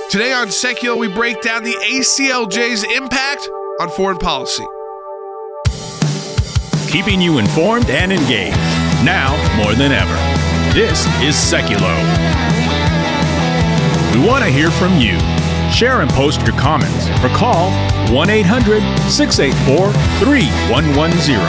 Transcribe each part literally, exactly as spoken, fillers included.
Today on Secular, we break down the A C L J's impact on foreign policy. Keeping you informed and engaged, now more than ever. This is Seculo. We want to hear from you. Share and post your comments or call one eight hundred, six eight four, three one one zero.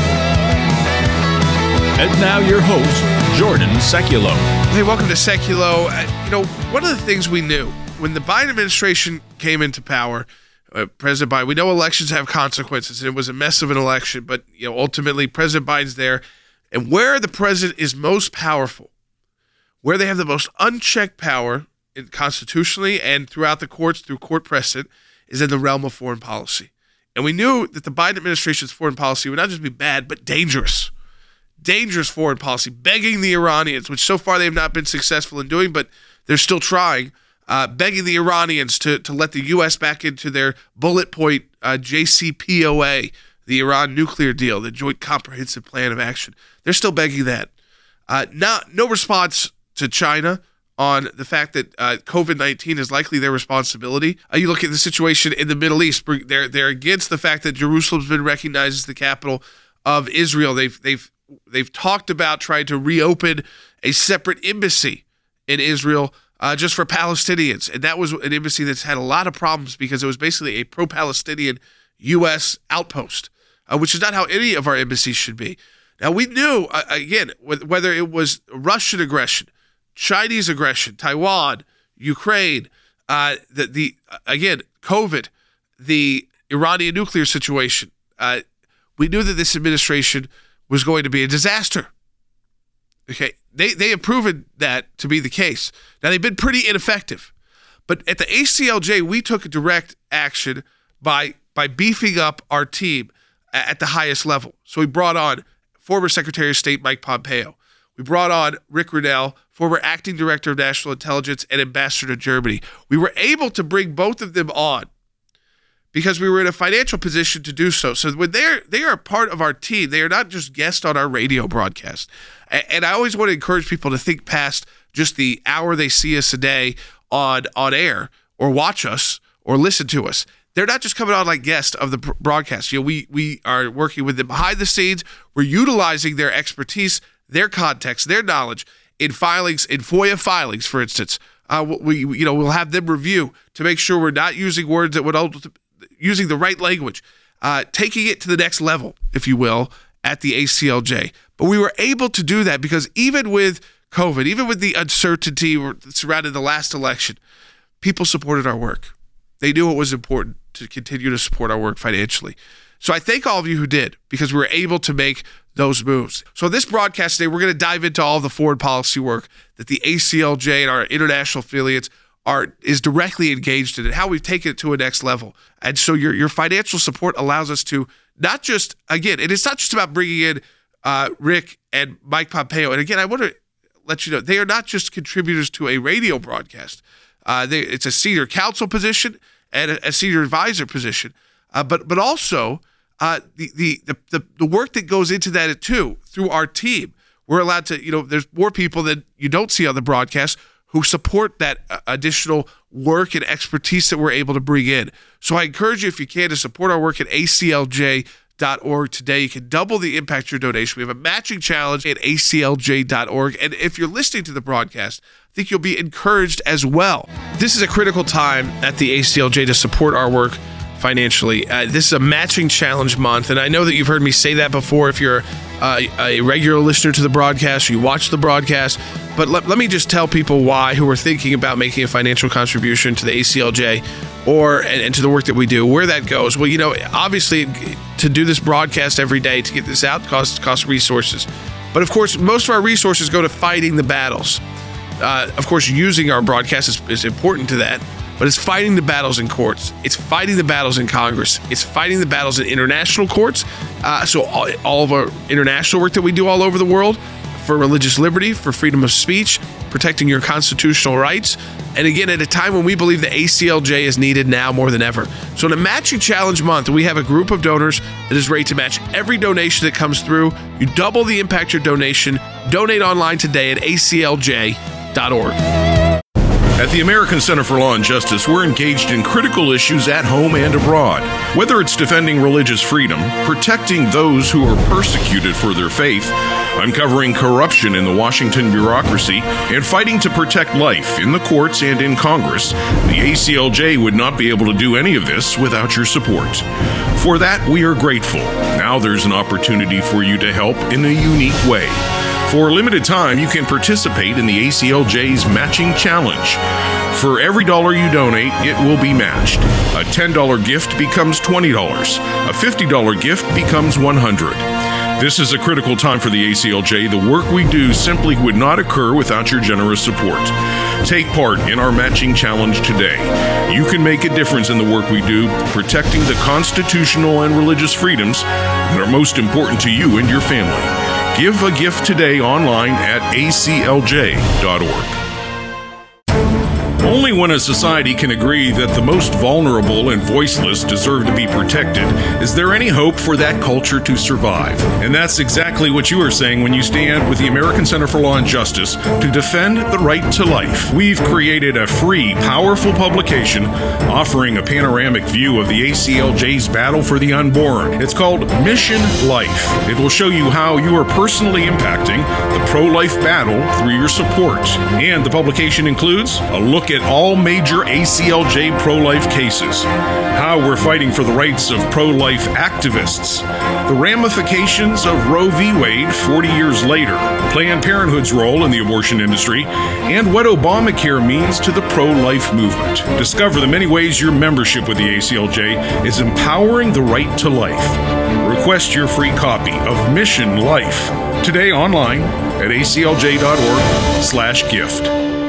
And now your host, Jordan Seculo. Hey, welcome to Seculo. Uh, you know, one of the things we knew when the Biden administration came into power, uh, President Biden, we know elections have consequences. It was a mess of an election, but you know, ultimately President Biden's there. And where the president is most powerful, where they have the most unchecked power in, constitutionally and throughout the courts, through court precedent, is in the realm of foreign policy. And we knew that the Biden administration's foreign policy would not just be bad, but dangerous. Dangerous foreign policy, begging the Iranians, which so far they have not been successful in doing, but they're still trying, uh, begging the Iranians to, to let the U S back into their bullet point uh, J C P O A, the Iran nuclear deal, the Joint Comprehensive Plan of Action. They're still begging that. Uh, not, no response to China on the fact that uh, covid nineteen is likely their responsibility. Uh, you look at the situation in the Middle East, they're, they're against the fact that Jerusalem's been recognized as the capital of Israel. They've, they've, they've talked about trying to reopen a separate embassy in Israel uh, just for Palestinians. And that was an embassy that's had a lot of problems because it was basically a pro-Palestinian U S outpost, uh, which is not how any of our embassies should be. Now, we knew, uh, again, whether it was Russian aggression, Chinese aggression, Taiwan, Ukraine, uh, the, the uh, again, COVID, the Iranian nuclear situation, uh, we knew that this administration was going to be a disaster. Okay, they they have proven that to be the case. Now, they've been pretty ineffective. But at the A C L J, we took direct action by by beefing up our team at the highest level. So we brought on former Secretary of State Mike Pompeo. We brought on Rick Grenell, former Acting Director of National Intelligence and Ambassador to Germany. We were able to bring both of them on because we were in a financial position to do so. So when they're they are a part of our team, they are not just guests on our radio broadcast. And I always want to encourage people to think past just the hour they see us a day on, on air or watch us or listen to us. They're not just coming on like guests of the broadcast. You know, we we are working with them behind the scenes. We're utilizing their expertise, their context, their knowledge in filings, in FOIA filings, for instance. Uh, we you know we'll have them review to make sure we're not using words that would ultimately, using the right language, uh, taking it to the next level, if you will, at the A C L J. But we were able to do that because even with COVID, even with the uncertainty surrounding the last election, people supported our work. They knew it was important to continue to support our work financially. So I thank all of you who did, because we were able to make those moves. So this broadcast today, we're going to dive into all the foreign policy work that the A C L J and our international affiliates are is directly engaged in and how we've taken it to a next level. And so your your financial support allows us to not just, again, and it's not just about bringing in uh, Rick and Mike Pompeo. And again, I want to let you know, they are not just contributors to a radio broadcast. Uh, they, it's a senior counsel position and a, a senior advisor position. Uh, but but also uh, the, the, the, the work that goes into that too, through our team. We're allowed to, you know, there's more people that you don't see on the broadcast who support that additional work and expertise that we're able to bring in. So I encourage you, if you can, to support our work at A C L J dot org today. You can double the impact of your donation. We have a matching challenge at A C L J dot org. And if you're listening to the broadcast, I think you'll be encouraged as well. This is a critical time at the A C L J to support our work financially. Uh, this is a matching challenge month, and I know that you've heard me say that before if you're uh, a regular listener to the broadcast, or you watch the broadcast, but let, let me just tell people why, who are thinking about making a financial contribution to the A C L J or and, and to the work that we do, where that goes. Well, you know, obviously to do this broadcast every day, to get this out, costs costs resources. But of course, most of our resources go to fighting the battles. Uh, of course, using our broadcast is, is important to that. But it's fighting the battles in courts. It's fighting the battles in Congress. It's fighting the battles in international courts. Uh, so all, all of our international work that we do all over the world for religious liberty, for freedom of speech, protecting your constitutional rights. And again, at a time when we believe the A C L J is needed now more than ever. So in a matching challenge month, we have a group of donors that is ready to match every donation that comes through. You double the impact of your donation. Donate online today at A C L J dot org. At the American Center for Law and Justice, we're engaged in critical issues at home and abroad. Whether it's defending religious freedom, protecting those who are persecuted for their faith, uncovering corruption in the Washington bureaucracy, and fighting to protect life in the courts and in Congress, the A C L J would not be able to do any of this without your support. For that, we are grateful. Now there's an opportunity for you to help in a unique way. For a limited time, you can participate in the A C L J's Matching Challenge. For every dollar you donate, it will be matched. A ten dollars gift becomes twenty dollars. A fifty dollars gift becomes one hundred dollars. This is a critical time for the A C L J. The work we do simply would not occur without your generous support. Take part in our Matching Challenge today. You can make a difference in the work we do, protecting the constitutional and religious freedoms that are most important to you and your family. Give a gift today online at A C L J dot org. Only when a society can agree that the most vulnerable and voiceless deserve to be protected is there any hope for that culture to survive. And that's exactly what you are saying when you stand with the American Center for Law and Justice to defend the right to life. We've created a free, powerful publication offering a panoramic view of the A C L J's battle for the unborn. It's called Mission Life. It will show you how you are personally impacting the pro-life battle through your support. And the publication includes a look at all major A C L J pro-life cases, how we're fighting for the rights of pro-life activists, the ramifications of Roe v. Wade forty years later, Planned Parenthood's role in the abortion industry, and what Obamacare means to the pro-life movement. Discover the many ways your membership with the A C L J is empowering the right to life. Request your free copy of Mission Life today online at A C L J dot org slash gift.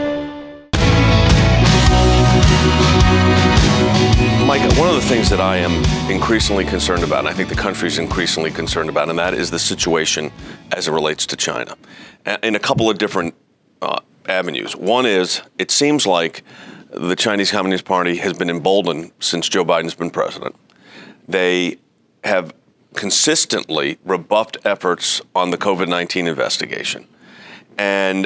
Mike, one of the things that I am increasingly concerned about, and I think the country is increasingly concerned about, and that is the situation as it relates to China in a couple of different uh, avenues. One is, it seems like the Chinese Communist Party has been emboldened since Joe Biden's been president. They have consistently rebuffed efforts on the COVID nineteen investigation. And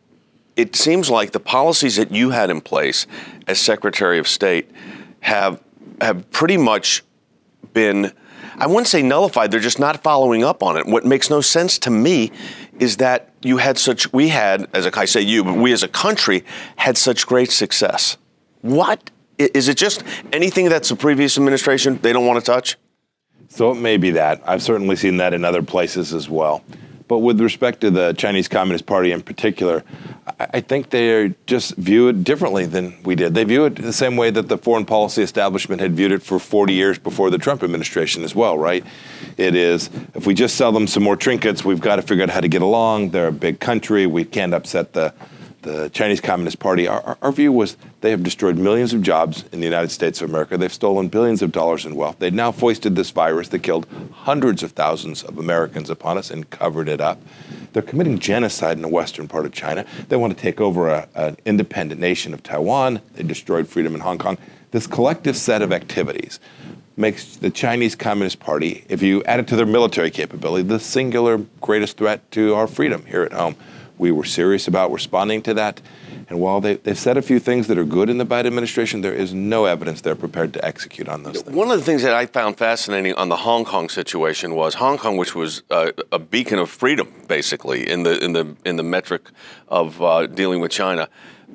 it seems like the policies that you had in place as Secretary of State have have pretty much been, I wouldn't say nullified, they're just not following up on it. What makes no sense to me is that you had such, we had, as I say you, but we as a country had such great success. What? Is it just anything that's the previous administration they don't want to touch? So it may be that. I've certainly seen that in other places as well. But with respect to the Chinese Communist Party in particular, I think they just view it differently than we did. They view it the same way that the foreign policy establishment had viewed it for forty years before the Trump administration as well, right? It is, if we just sell them some more trinkets, we've got to figure out how to get along. They're a big country. We can't upset the the Chinese Communist Party. Our, our view was they have destroyed millions of jobs in the United States of America. They've stolen billions of dollars in wealth. They've now foisted this virus that killed hundreds of thousands of Americans upon us and covered it up. They're committing genocide in the western part of China. They want to take over a, an independent nation of Taiwan. They destroyed freedom in Hong Kong. This collective set of activities makes the Chinese Communist Party, if you add it to their military capability, the singular greatest threat to our freedom here at home. We were serious about responding to that. And while they, they've said a few things that are good in the Biden administration, there is no evidence they're prepared to execute on those things. One of the things that I found fascinating on the Hong Kong situation was Hong Kong, which was uh, a beacon of freedom, basically, in the in the in the metric of uh, dealing with China.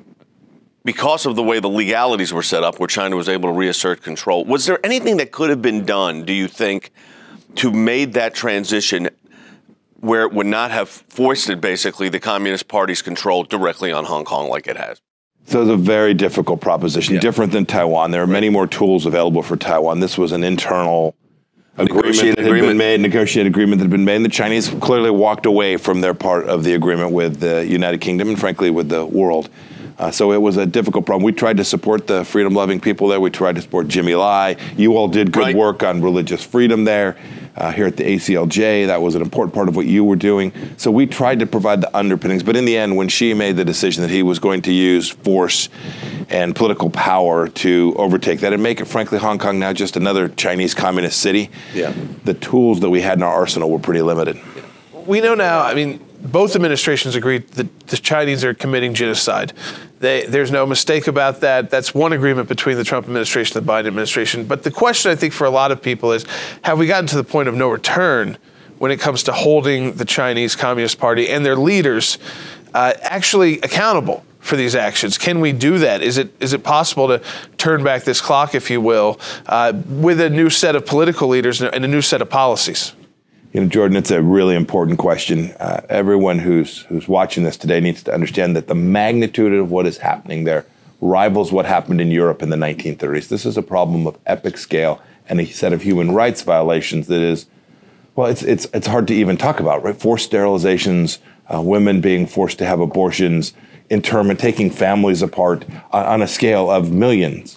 Because of the way the legalities were set up, where China was able to reassert control, was there anything that could have been done, do you think, to make that transition where it would not have foisted, basically, the Communist Party's control directly on Hong Kong like it has? So it's a very difficult proposition, yeah. different than Taiwan. There are right. many more tools available for Taiwan. This was an internal agreement that had agreement. been made, negotiated agreement that had been made. And the Chinese clearly walked away from their part of the agreement with the United Kingdom and, frankly, with the world. Uh, so it was a difficult problem. We tried to support the freedom-loving people there. We tried to support Jimmy Lai. You all did good right. work on religious freedom there. Uh, here at the A C L J, that was an important part of what you were doing. So we tried to provide the underpinnings. But in the end, when Xi made the decision that he was going to use force and political power to overtake that and make it, frankly, Hong Kong now just another Chinese communist city, yeah. the tools that we had in our arsenal were pretty limited. We know now, I mean, both administrations agreed that the Chinese are committing genocide. They, there's no mistake about that. That's one agreement between the Trump administration and the Biden administration. But the question, I think, for a lot of people is, have we gotten to the point of no return when it comes to holding the Chinese Communist Party and their leaders uh, actually accountable for these actions? Can we do that? Is it is it possible to turn back this clock, if you will, uh, with a new set of political leaders and a new set of policies? You know, Jordan, it's a really important question. Uh, everyone who's who's watching this today needs to understand that the magnitude of what is happening there rivals what happened in Europe in the nineteen thirties. This is a problem of epic scale and a set of human rights violations that is, well, it's it's it's hard to even talk about, right? Forced sterilizations, uh, women being forced to have abortions, internment, taking families apart on, on a scale of millions.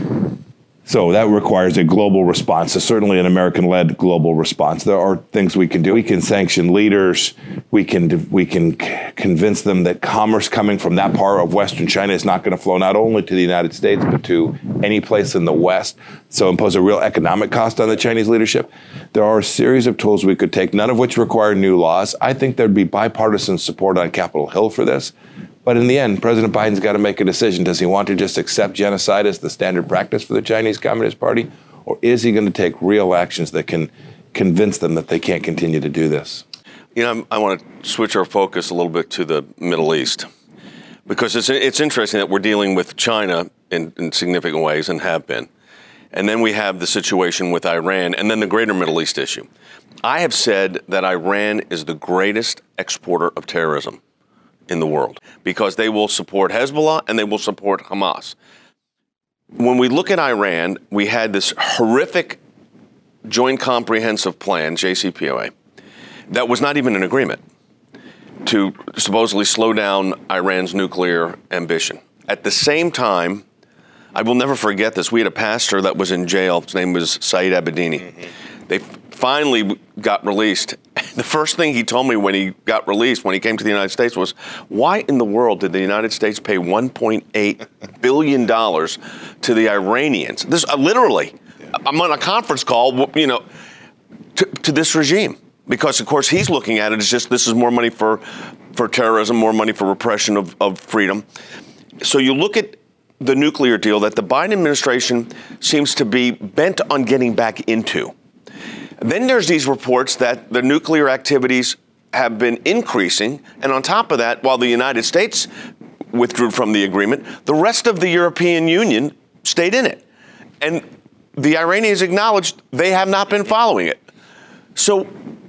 So that requires a global response, certainly an American-led global response. There are things we can do. We can sanction leaders. We can we can c- convince them that commerce coming from that part of Western China is not going to flow not only to the United States, but to any place in the West. So impose a real economic cost on the Chinese leadership. There are a series of tools we could take, none of which require new laws. I think there'd be bipartisan support on Capitol Hill for this. But in the end, President Biden's got to make a decision. Does he want to just accept genocide as the standard practice for the Chinese Communist Party? Or is he going to take real actions that can convince them that they can't continue to do this? You know, I want to switch our focus a little bit to the Middle East, because it's it's interesting that we're dealing with China in, in significant ways and have been. And then we have the situation with Iran and then the greater Middle East issue. I have said that Iran is the greatest exporter of terrorism in the world, because they will support Hezbollah and they will support Hamas. When we look at Iran, we had this horrific Joint Comprehensive Plan, J C P O A, that was not even an agreement to supposedly slow down Iran's nuclear ambition. At the same time, I will never forget this. We had a pastor that was in jail. His name was Saeed Abedini. Mm-hmm. They finally got released. The first thing he told me when he got released, when he came to the United States, was, why in the world did the United States pay one point eight billion dollars to the Iranians? This uh, literally, yeah. I'm on a conference call, you know, to, to this regime. Because, of course, he's looking at it as just this is more money for, for terrorism, more money for repression of, of freedom. So you look at the nuclear deal that the Biden administration seems to be bent on getting back into. Then there's these reports that the nuclear activities have been increasing. And on top of that, while the United States withdrew from the agreement, the rest of the European Union stayed in it. And the Iranians acknowledged they have not been following it. So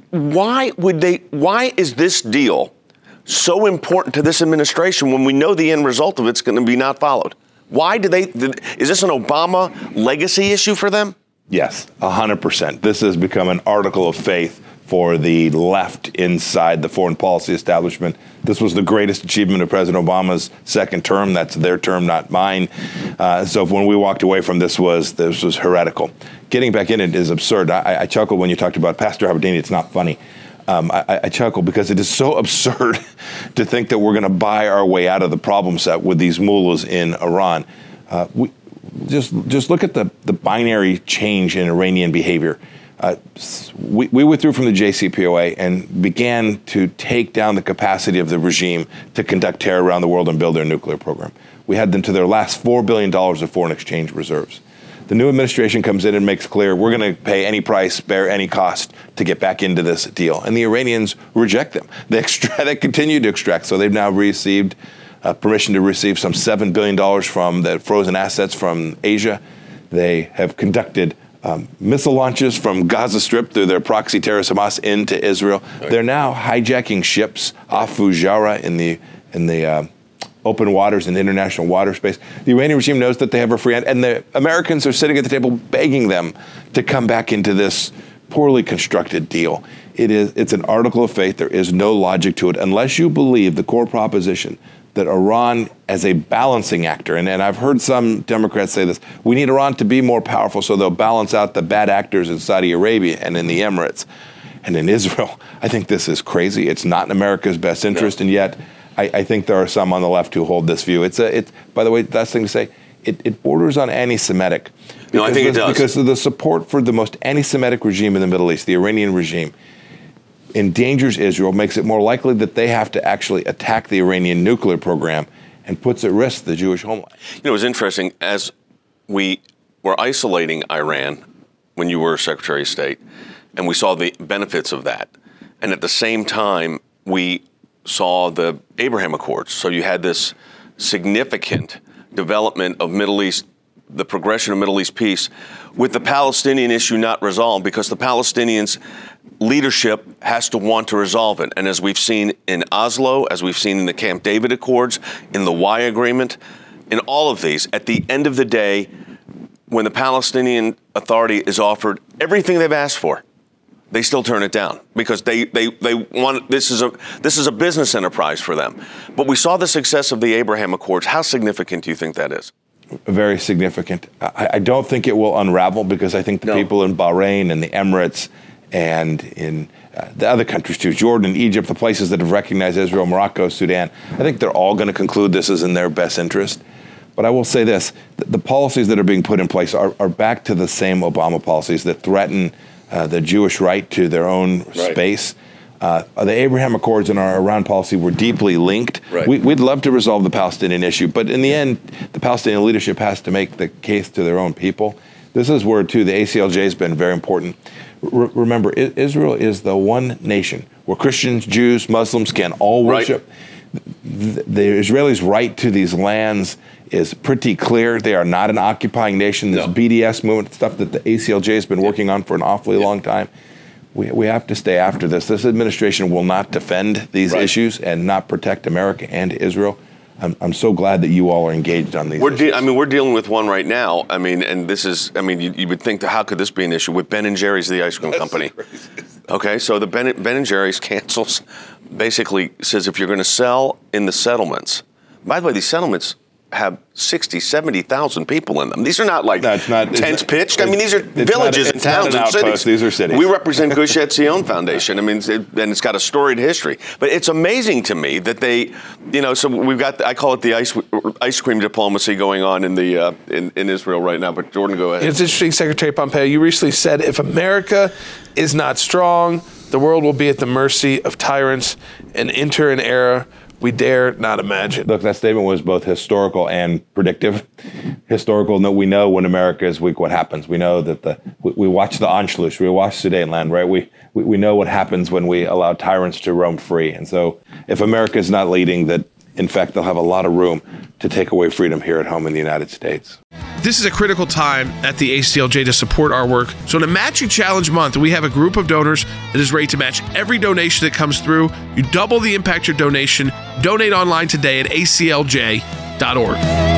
why would they, why is this deal so important to this administration when we know the end result of it's going to be not followed? Why do they, is this an Obama legacy issue for them? Yes, one hundred percent. This has become an article of faith for the left inside the foreign policy establishment. This was the greatest achievement of President Obama's second term. That's their term, not mine. Uh, so when we walked away from this, was this was heretical. Getting back in it is absurd. I, I chuckled when you talked about Pastor Abedini. It's not funny. Um, I, I chuckle because it is so absurd to think that we're going to buy our way out of the problem set with these mullahs in Iran. Uh, we, just just look at the, the binary change in Iranian behavior. Uh, we, we withdrew from the J C P O A and began to take down the capacity of the regime to conduct terror around the world and build their nuclear program. We had them to their last four billion dollars of foreign exchange reserves. The new administration comes in and makes clear we're going to pay any price, bear any cost to get back into this deal. And the Iranians reject them. They, extract, they continue to extract. So they've now received uh, permission to receive some seven billion dollars from the frozen assets from Asia. They have conducted um, missile launches from Gaza Strip through their proxy terrorist Hamas into Israel. Right. They're now hijacking ships off Fujairah in the in the uh, open waters and international water space. The Iranian regime knows that they have a free hand, and the Americans are sitting at the table begging them to come back into this poorly constructed deal. It is, it's an article of faith. There is no logic to it unless you believe the core proposition that Iran as a balancing actor, and, and I've heard some Democrats say this, we need Iran to be more powerful so they'll balance out the bad actors in Saudi Arabia and in the Emirates and in Israel. I think this is crazy. It's not in America's best interest, no. and yet I, I think there are some on the left who hold this view. It's a, it's, by the way, the last thing to say, it, it borders on anti-Semitic. No, I think it does. Because of the support for the most anti-Semitic regime in the Middle East, the Iranian regime, endangers Israel, makes it more likely that they have to actually attack the Iranian nuclear program. and puts at risk the Jewish homeland. You know, it was interesting, as we were isolating Iran when you were Secretary of State, and we saw the benefits of that. And at the same time, we saw the Abraham Accords. So you had this significant development of Middle East, the progression of Middle East peace, with the Palestinian issue not resolved, because the Palestinians' leadership has to want to resolve it. And as we've seen in Oslo, as we've seen in the Camp David Accords, in the Y Agreement, in all of these, at the end of the day, when the Palestinian Authority is offered everything they've asked for, they still turn it down because they, they, they want, this is a this is a business enterprise for them. But we saw the success of the Abraham Accords. How significant do you think that is? Very significant. I, I don't think it will unravel, because I think the no. people in Bahrain and the Emirates and in uh, the other countries too, Jordan, Egypt, the places that have recognized Israel, Morocco, Sudan, I think they're all going to conclude this is in their best interest. But I will say this, the, the policies that are being put in place are, are back to the same Obama policies that threaten uh, the Jewish right to their own right. space. Uh, the Abraham Accords and our Iran policy were deeply linked. Right. We, we'd love to resolve the Palestinian issue, but in the end, the Palestinian leadership has to make the case to their own people. This is where, too, the A C L J has been very important. R- remember, I- Israel is the one nation where Christians, Jews, Muslims can all worship. Right. The, the Israelis' right to these lands is pretty clear. They are not an occupying nation. This no. B D S movement, stuff that the A C L J has been working on for an awfully yeah. long time. We we have to stay after this. This administration will not defend these right. issues and not protect America and Israel. I'm I'm so glad that you all are engaged on these we're issues. De- I mean, we're dealing with one right now. I mean, and this is, I mean, you, you would think that how could this be an issue with Ben and Jerry's, the ice cream That's company? Crazy. Okay, so the Ben, Ben and Jerry's cancels, basically says if you're going to sell in the settlements, by the way, these settlements have sixty, seventy thousand people in them. These are not like no, it's not, tents it's, pitched. I mean, these are villages not, and towns an and cities. These are cities. We represent Gush Etzion Foundation. I mean, it, and it's got a storied history. But it's amazing to me that they, you know, so we've got, I call it the ice ice cream diplomacy going on in the uh, in, in Israel right now. But Jordan, go ahead. It's interesting, Secretary Pompeo, you recently said if America is not strong, the world will be at the mercy of tyrants and enter an era we dare not imagine. Look, that statement was both historical and predictive. Historical, no, we know when America is weak what happens. We know that the we, we watch the Anschluss, we watch Sudetenland, right? We, we we know what happens when we allow tyrants to roam free. And so if America is not leading, that in fact they'll have a lot of room to take away freedom here at home in the United States. This is a critical time at the A C L J to support our work. So in a Matching Challenge month, we have a group of donors that is ready to match every donation that comes through. You double the impact your donation. Donate online today at A C L J dot org.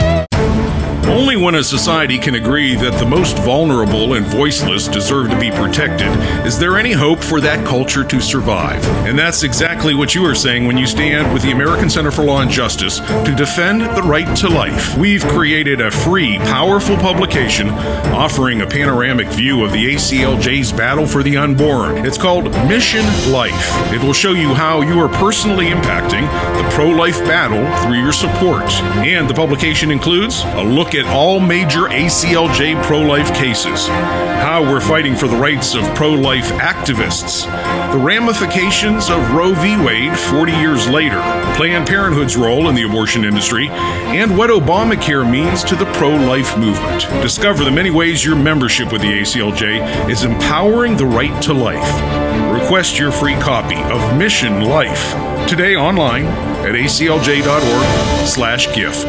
Only when a society can agree that the most vulnerable and voiceless deserve to be protected is there any hope for that culture to survive. And that's exactly what you are saying when you stand with the American Center for Law and Justice to defend the right to life. We've created a free, powerful publication offering a panoramic view of the A C L J's battle for the unborn. It's called Mission Life. It will show you how you are personally impacting the pro-life battle through your support. And the publication includes a look at all major A C L J pro-life cases, how we're fighting for the rights of pro-life activists, the ramifications of Roe v. Wade forty years later, Planned Parenthood's role in the abortion industry, and what Obamacare means to the pro-life movement. Discover the many ways your membership with the A C L J is empowering the right to life. Request your free copy of Mission Life today online at A C L J dot org slash gift.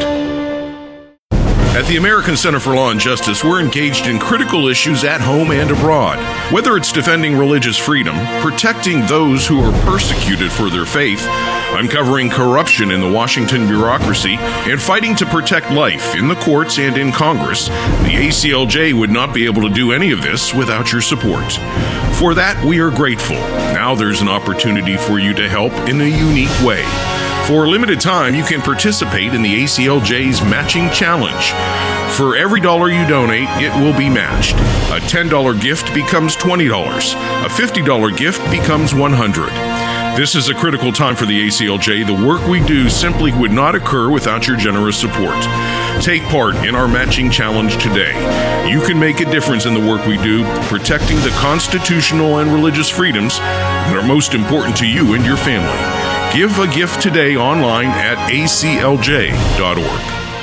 At the American Center for Law and Justice, we're engaged in critical issues at home and abroad. Whether it's defending religious freedom, protecting those who are persecuted for their faith, uncovering corruption in the Washington bureaucracy, and fighting to protect life in the courts and in Congress, the A C L J would not be able to do any of this without your support. For that, we are grateful. Now there's an opportunity for you to help in a unique way. For a limited time, you can participate in the A C L J's Matching Challenge. For every dollar you donate, it will be matched. A ten dollars gift becomes twenty dollars. A fifty dollars gift becomes one hundred dollars. This is a critical time for the A C L J. The work we do simply would not occur without your generous support. Take part in our Matching Challenge today. You can make a difference in the work we do, protecting the constitutional and religious freedoms that are most important to you and your family. Give a gift today online at a c l j dot org.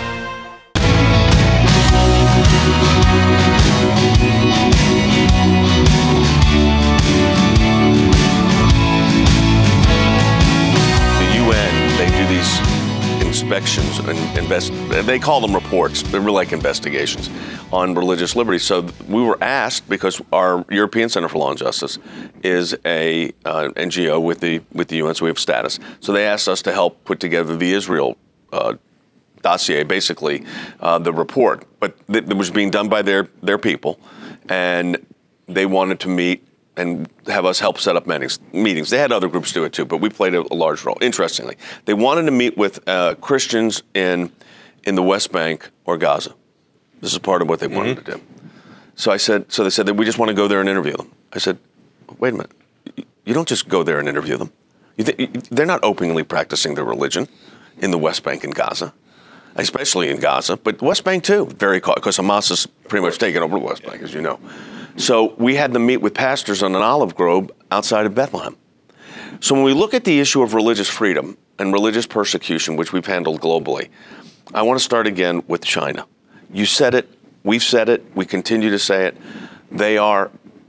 Inspections and invest. They call them reports. They're really like investigations on religious liberty. So we were asked, because our European Center for Law and Justice is a uh, N G O with the with the U N, so we have status. So they asked us to help put together the Israel uh, dossier, basically uh, the report. But th- it was being done by their their people, and they wanted to meet and have us help set up meetings. Meetings. They had other groups do it too, but we played a, a large role. Interestingly, they wanted to meet with uh, Christians in in the West Bank or Gaza. This is part of what they mm-hmm. wanted to do. So I said, so they said that we just want to go there and interview them. I said, wait a minute, you don't just go there and interview them. You th- they're not openly practicing their religion in the West Bank and Gaza, especially in Gaza, but the West Bank too. Very because Hamas has pretty much taken over the West Bank, as you know. So we had them meet with pastors on an olive grove outside of Bethlehem. So when we look at the issue of religious freedom and religious persecution, which we've handled globally, I want to start again with China. You said it, we've said it, we continue to say it. They are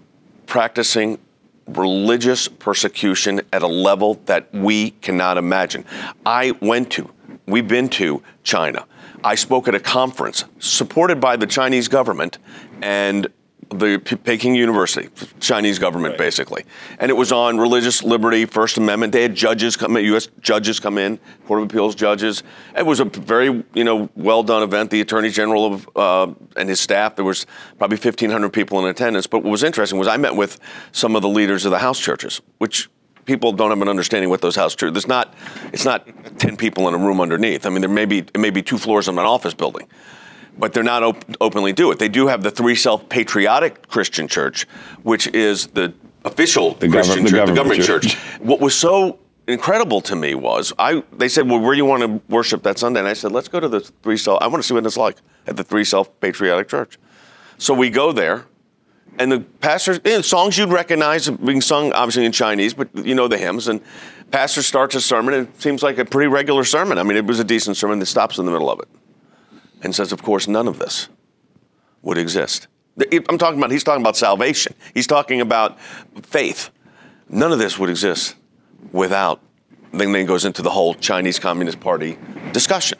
practicing religious persecution at a level that we cannot imagine. I went to, we've been to China. I spoke at a conference supported by the Chinese government and the Peking University, Chinese government, right. basically. And it was on religious liberty, First Amendment. They had judges come in, U S judges come in, Court of Appeals judges. It was a very, you know, well-done event. The Attorney General of, uh, and his staff, there was probably fifteen hundred people in attendance. But what was interesting was I met with some of the leaders of the house churches, which people don't have an understanding what those house churches. There's not, it's not ten people in a room underneath. I mean, there may be, it may be two floors of an office building. But they're not op- openly do it. They do have the Three Self-Patriotic Christian Church, which is the official the Christian government, church, the the government, government church. church. What was so incredible to me was, I. they said, well, where do you want to worship that Sunday? And I said, let's go to the Three Self, I want to see what it's like at the Three Self-Patriotic Church. So we go there, and the pastors, you know, songs you'd recognize being sung obviously in Chinese, but you know the hymns, and pastor starts a sermon, and it seems like a pretty regular sermon. I mean, it was a decent sermon that stops in the middle of it. And says, of course, none of this would exist. I'm talking about, he's talking about salvation. He's talking about faith. None of this would exist without, then then goes into the whole Chinese Communist Party discussion.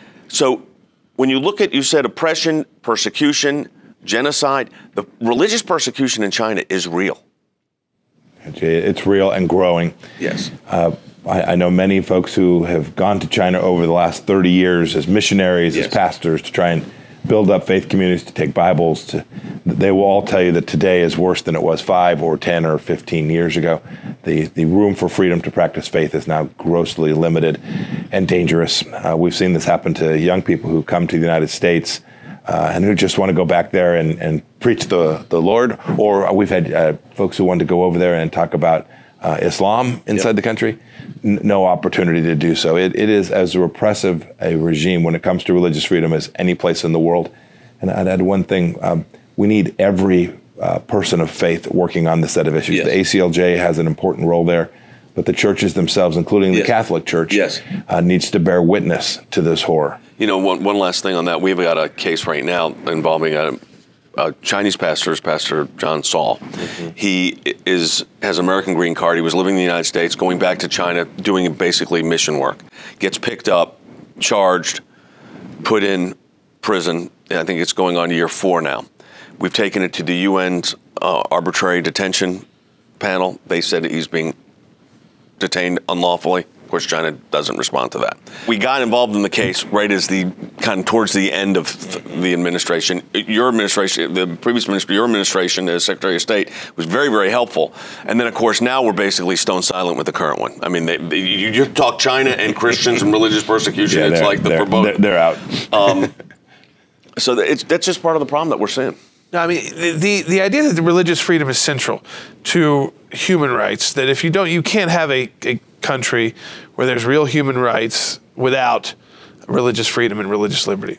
So when you look at, you said oppression, persecution, genocide, the religious persecution in China is real. It's real and growing. Yes. Uh, I, I know many folks who have gone to China over the last thirty years as missionaries, yes. as pastors, to try and build up faith communities, to take Bibles. To, they will all tell you that today is worse than it was five or ten or fifteen years ago. The the room for freedom to practice faith is now grossly limited and dangerous. Uh, we've seen this happen to young people who come to the United States uh, and who just want to go back there and, and preach the, the Lord. Or we've had uh, folks who want to go over there and talk about uh, Islam inside yep. the country. N- no opportunity to do so. It, it is as repressive a regime when it comes to religious freedom as any place in the world. And I'd add one thing. Um, we need every uh, person of faith working on this set of issues. Yes. The A C L J has an important role there, but the churches themselves, including yes. the Catholic Church, yes. uh, needs to bear witness to this horror. You know, one, one last thing on that. We've got a case right now involving a, a Chinese pastor, Pastor John Saul. Mm-hmm. He is has an American green card. He was living in the United States, going back to China, doing basically mission work. Gets picked up, charged, put in prison. I think it's going on to year four now. We've taken it to the U N's uh, arbitrary detention panel. They said he's being detained unlawfully. Of course, China doesn't respond to that. We got involved in the case right as the kind of towards the end of the administration. Your administration, the previous minister, your administration as Secretary of State was very, very helpful. And then, of course, now we're basically stone silent with the current one. I mean, they, they, you just talk China and Christians and religious persecution. Yeah, it's like the foreboding. They're, they're out. um, so it's, that's just part of the problem that we're seeing. No, I mean, the, the idea that the religious freedom is central to human rights, that if you don't, you can't have a, a country where there's real human rights without religious freedom and religious liberty.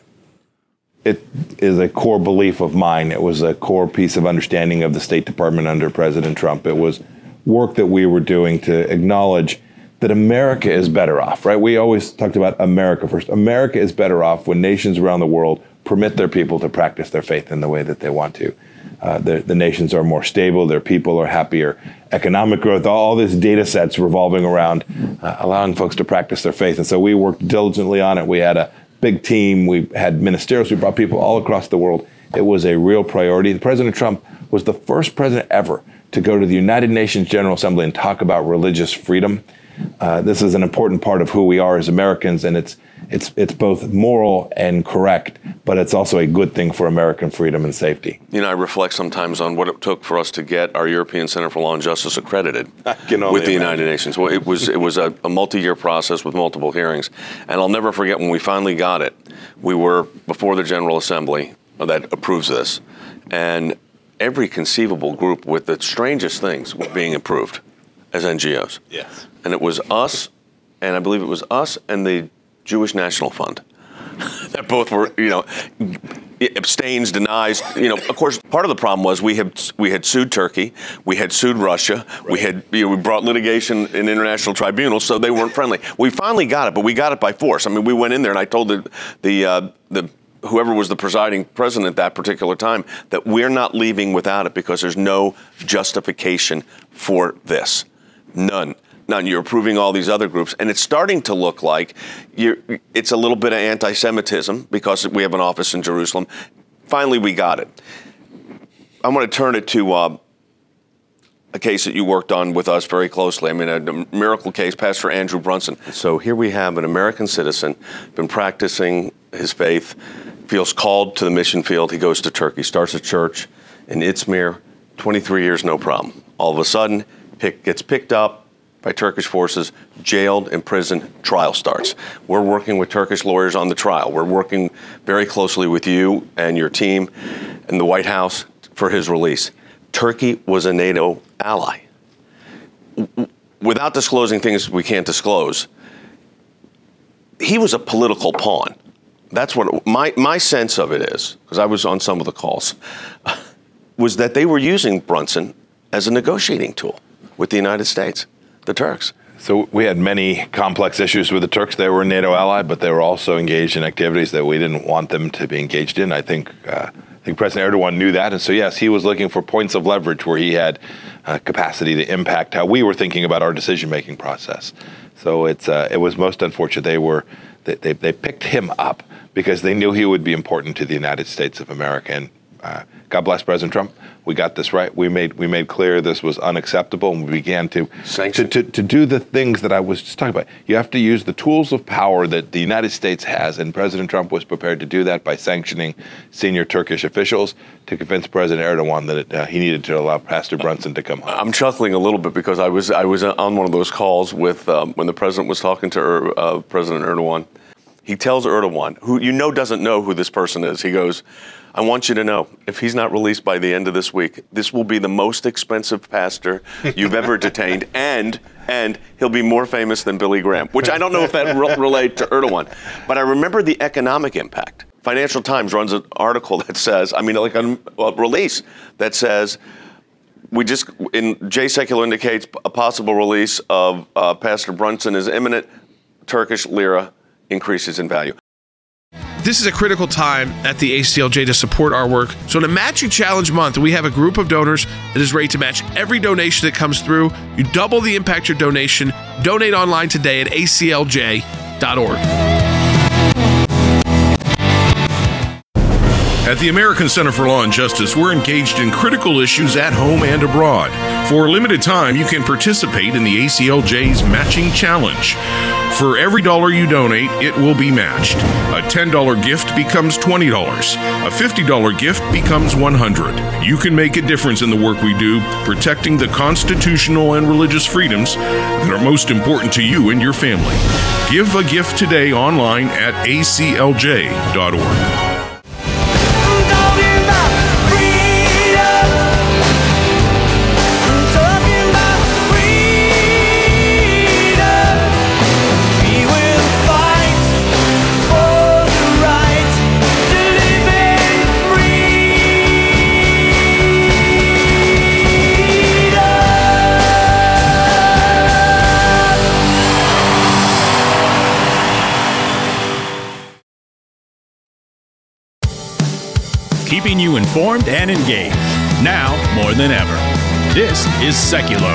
It is a core belief of mine. It was a core piece of understanding of the State Department under President Trump. It was work that we were doing to acknowledge that America is better off, right? We always talked about America first. America is better off when nations around the world permit their people to practice their faith in the way that they want to. Uh, the, the nations are more stable, their people are happier, economic growth, all these data sets revolving around uh, allowing folks to practice their faith. And so we worked diligently on it. We had a big team. We had ministerials. We brought people all across the world. It was a real priority. President Trump was the first president ever to go to the United Nations General Assembly and talk about religious freedom. Uh, this is an important part of who we are as Americans, and it's it's it's both moral and correct, but it's also a good thing for American freedom and safety. You know, I reflect sometimes on what it took for us to get our European Center for Law and Justice accredited with the imagine. United Nations. Well, it was it was a, a multi-year process with multiple hearings, and I'll never forget when we finally got it. We were before the General Assembly that approves this, and every conceivable group with the strangest things were being approved as N G Os. Yes. And it was us, and I believe it was us and the Jewish National Fund that both were, you know, abstains, denies. You know, of course, part of the problem was we had we had sued Turkey, we had sued Russia, right. we had you know, we brought litigation in international tribunals, so they weren't friendly. We finally got it, but we got it by force. I mean, we went in there, and I told the the uh, the. whoever was the presiding president at that particular time, that we're not leaving without it because there's no justification for this. None. None. You're approving all these other groups, and it's starting to look like you're, it's a little bit of anti-Semitism because we have an office in Jerusalem. Finally, we got it. I'm going to turn it to uh, a case that you worked on with us very closely. I mean, a, a miracle case, Pastor Andrew Brunson. So here we have an American citizen, been practicing his faith, feels called to the mission field. He goes to Turkey, starts a church in Izmir, twenty-three years, no problem. All of a sudden, pick, gets picked up by Turkish forces, jailed, imprisoned, trial starts. We're working with Turkish lawyers on the trial. We're working very closely with you and your team and the White House for his release. Turkey was a NATO ally. Without disclosing things we can't disclose, he was a political pawn. That's what my my sense of it is, because I was on some of the calls, was that they were using Brunson as a negotiating tool with the United States, the Turks. So we had many complex issues with the Turks. They were a NATO ally, but they were also engaged in activities that we didn't want them to be engaged in. I think uh, I think President Erdogan knew that, and so yes, he was looking for points of leverage where he had uh, capacity to impact how we were thinking about our decision-making process. So it's uh, it was most unfortunate. They were they, they they picked him up because they knew he would be important to the United States of America. And uh, God bless President Trump. We got this right. We made we made clear this was unacceptable, and we began to to, to to do the things that I was just talking about. You have to use the tools of power that the United States has, and President Trump was prepared to do that by sanctioning senior Turkish officials to convince President Erdogan that it, uh, he needed to allow Pastor Brunson to come home. I'm chuckling a little bit because I was I was on one of those calls with um, when the president was talking to uh, President Erdogan. He tells Erdogan, who you know doesn't know who this person is, he goes, I want you to know, if he's not released by the end of this week, this will be the most expensive pastor you've ever detained, and and he'll be more famous than Billy Graham, which I don't know if that re- relates to Erdogan. But I remember the economic impact. Financial Times runs an article that says, I mean, like a, a release that says, we just, in J Secular indicates a possible release of uh, Pastor Brunson is imminent. Turkish lira increases in value. This is a critical time at the A C L J to support our work. So in a matching challenge month, we have a group of donors that is ready to match every donation that comes through. You double the impact your donation. Donate online today at A C L J dot org. At the American Center for Law and Justice, we're engaged in critical issues at home and abroad. For a limited time, you can participate in the A C L J's Matching Challenge. For every dollar you donate, it will be matched. A ten dollars gift becomes twenty dollars. A fifty dollars gift becomes one hundred dollars. You can make a difference in the work we do, protecting the constitutional and religious freedoms that are most important to you and your family. Give a gift today online at A C L J dot org. keeping you informed and engaged. Now more than ever. This is Seculo.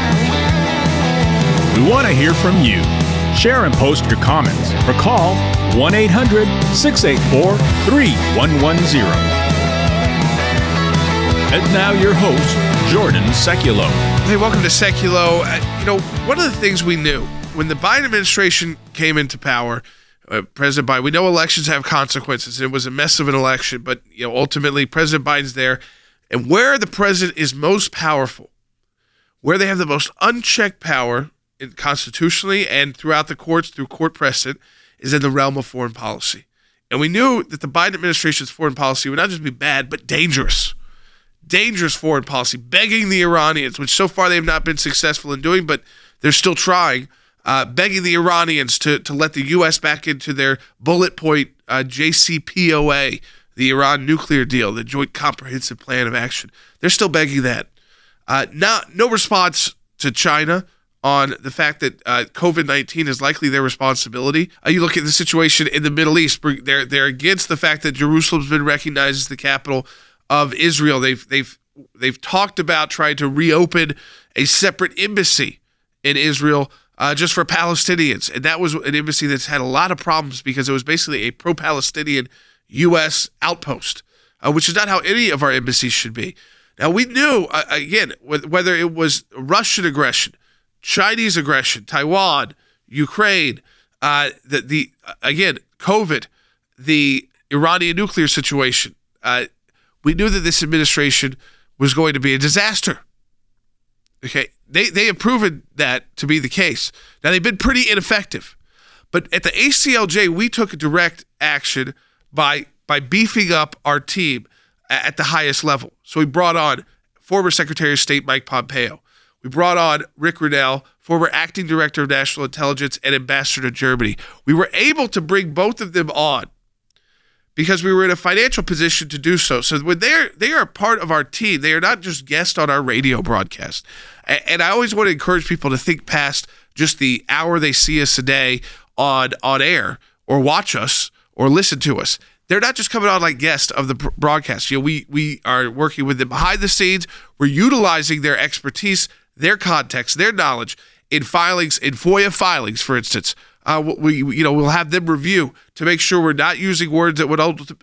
We want to hear from you. Share and post your comments or call one eight hundred, six eight four, three one one zero. And now your host, Jordan Seculo. Hey, welcome to Seculo. Uh, you know, one of the things we knew when the Biden administration came into power, uh, President Biden, we know elections have consequences. It was a mess of an election, but you know, ultimately President Biden's there. And where the president is most powerful, where they have the most unchecked power in constitutionally and throughout the courts through court precedent, is in the realm of foreign policy. And we knew that the Biden administration's foreign policy would not just be bad, but dangerous. Dangerous foreign policy, begging the Iranians, which so far they have not been successful in doing, but they're still trying, uh, begging the Iranians to, to let the U S back into their bullet point uh, J C P O A, the Iran nuclear deal, the Joint Comprehensive Plan of Action. They're still begging that. Uh, not, no response to China on the fact that uh, covid nineteen is likely their responsibility. Uh, you look at the situation in the Middle East. They're, they're against the fact that Jerusalem's been recognized as the capital of Israel. They've they've they've talked about trying to reopen a separate embassy in Israel uh, just for Palestinians, and that was an embassy that's had a lot of problems because it was basically a pro-Palestinian U S outpost, uh, which is not how any of our embassies should be. Now we knew uh, again whether it was Russian aggression, Chinese aggression, Taiwan, Ukraine, uh, the the again COVID, the Iranian nuclear situation. Uh, We knew that this administration was going to be a disaster. Okay, they they have proven that to be the case. Now, they've been pretty ineffective. But at the A C L J, we took direct action by by beefing up our team at the highest level. So we brought on former Secretary of State Mike Pompeo. We brought on Rick Grenell, former Acting Director of National Intelligence and Ambassador to Germany. We were able to bring both of them on because we were in a financial position to do so. So when they're they are part of our team, they are not just guests on our radio broadcast. And I always want to encourage people to think past just the hour they see us a day on on air or watch us or listen to us. They're not just coming on like guests of the broadcast. You know, we we are working with them behind the scenes. We're utilizing their expertise, their context, their knowledge in filings, in FOIA filings, for instance. Uh, we, you know, we'll have them review to make sure we're not using words that would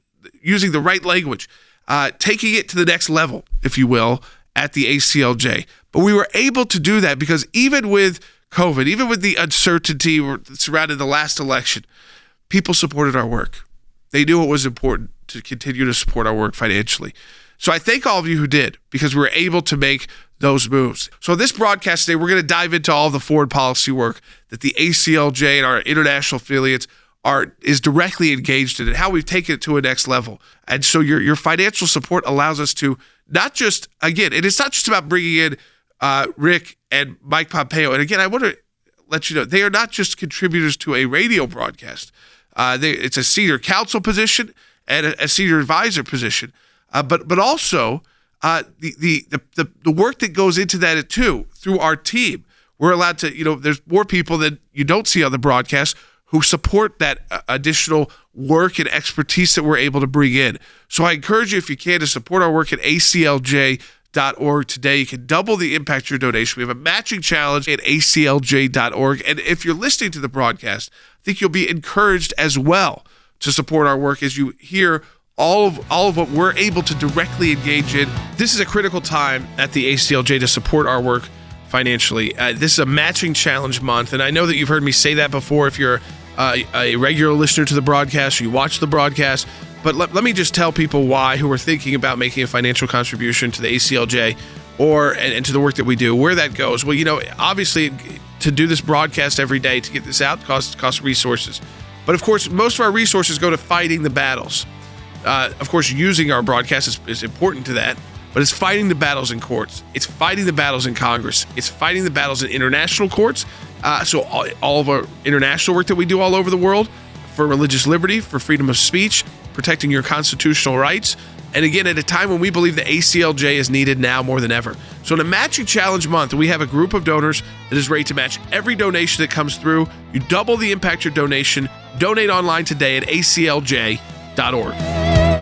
using the right language, uh, taking it to the next level, if you will, at the A C L J. But we were able to do that because even with COVID, even with the uncertainty surrounding the last election, people supported our work. They knew it was important to continue to support our work financially. So I thank all of you who did, because we were able to make those moves. So this broadcast today, we're going to dive into all the foreign policy work that the A C L J and our international affiliates are is directly engaged in and how we've taken it to a next level. And so your your financial support allows us to not just, again, and it's not just about bringing in uh, Rick and Mike Pompeo. And again, I want to let you know, they are not just contributors to a radio broadcast. Uh, they, it's a senior counsel position and a, a senior advisor position. Uh, but but also uh, the, the the the work that goes into that too through our team. We're allowed to, you know, there's more people that you don't see on the broadcast who support that uh, additional work and expertise that we're able to bring in. So I encourage you, if you can, to support our work at A C L J dot org today. You can double the impact of your donation. We have a matching challenge at A C L J dot org. And if you're listening to the broadcast, I think you'll be encouraged as well to support our work as you hear all of all of what we're able to directly engage in. This is a critical time at the A C L J to support our work financially. Uh, this is a matching challenge month, and I know that you've heard me say that before if you're uh, a regular listener to the broadcast or you watch the broadcast, but let, let me just tell people why, who are thinking about making a financial contribution to the A C L J or and, and to the work that we do, where that goes. Well, you know, obviously to do this broadcast every day, to get this out, costs costs resources. But of course, most of our resources go to fighting the battles. Uh, of course, using our broadcast is, is important to that, but it's fighting the battles in courts. It's fighting the battles in Congress. It's fighting the battles in international courts. Uh, so all, all of our international work that we do all over the world for religious liberty, for freedom of speech, protecting your constitutional rights. And again, at a time when we believe the A C L J is needed now more than ever. So in a matching challenge month, we have a group of donors that is ready to match every donation that comes through. You double the impact of your donation. Donate online today at A C L J dot org.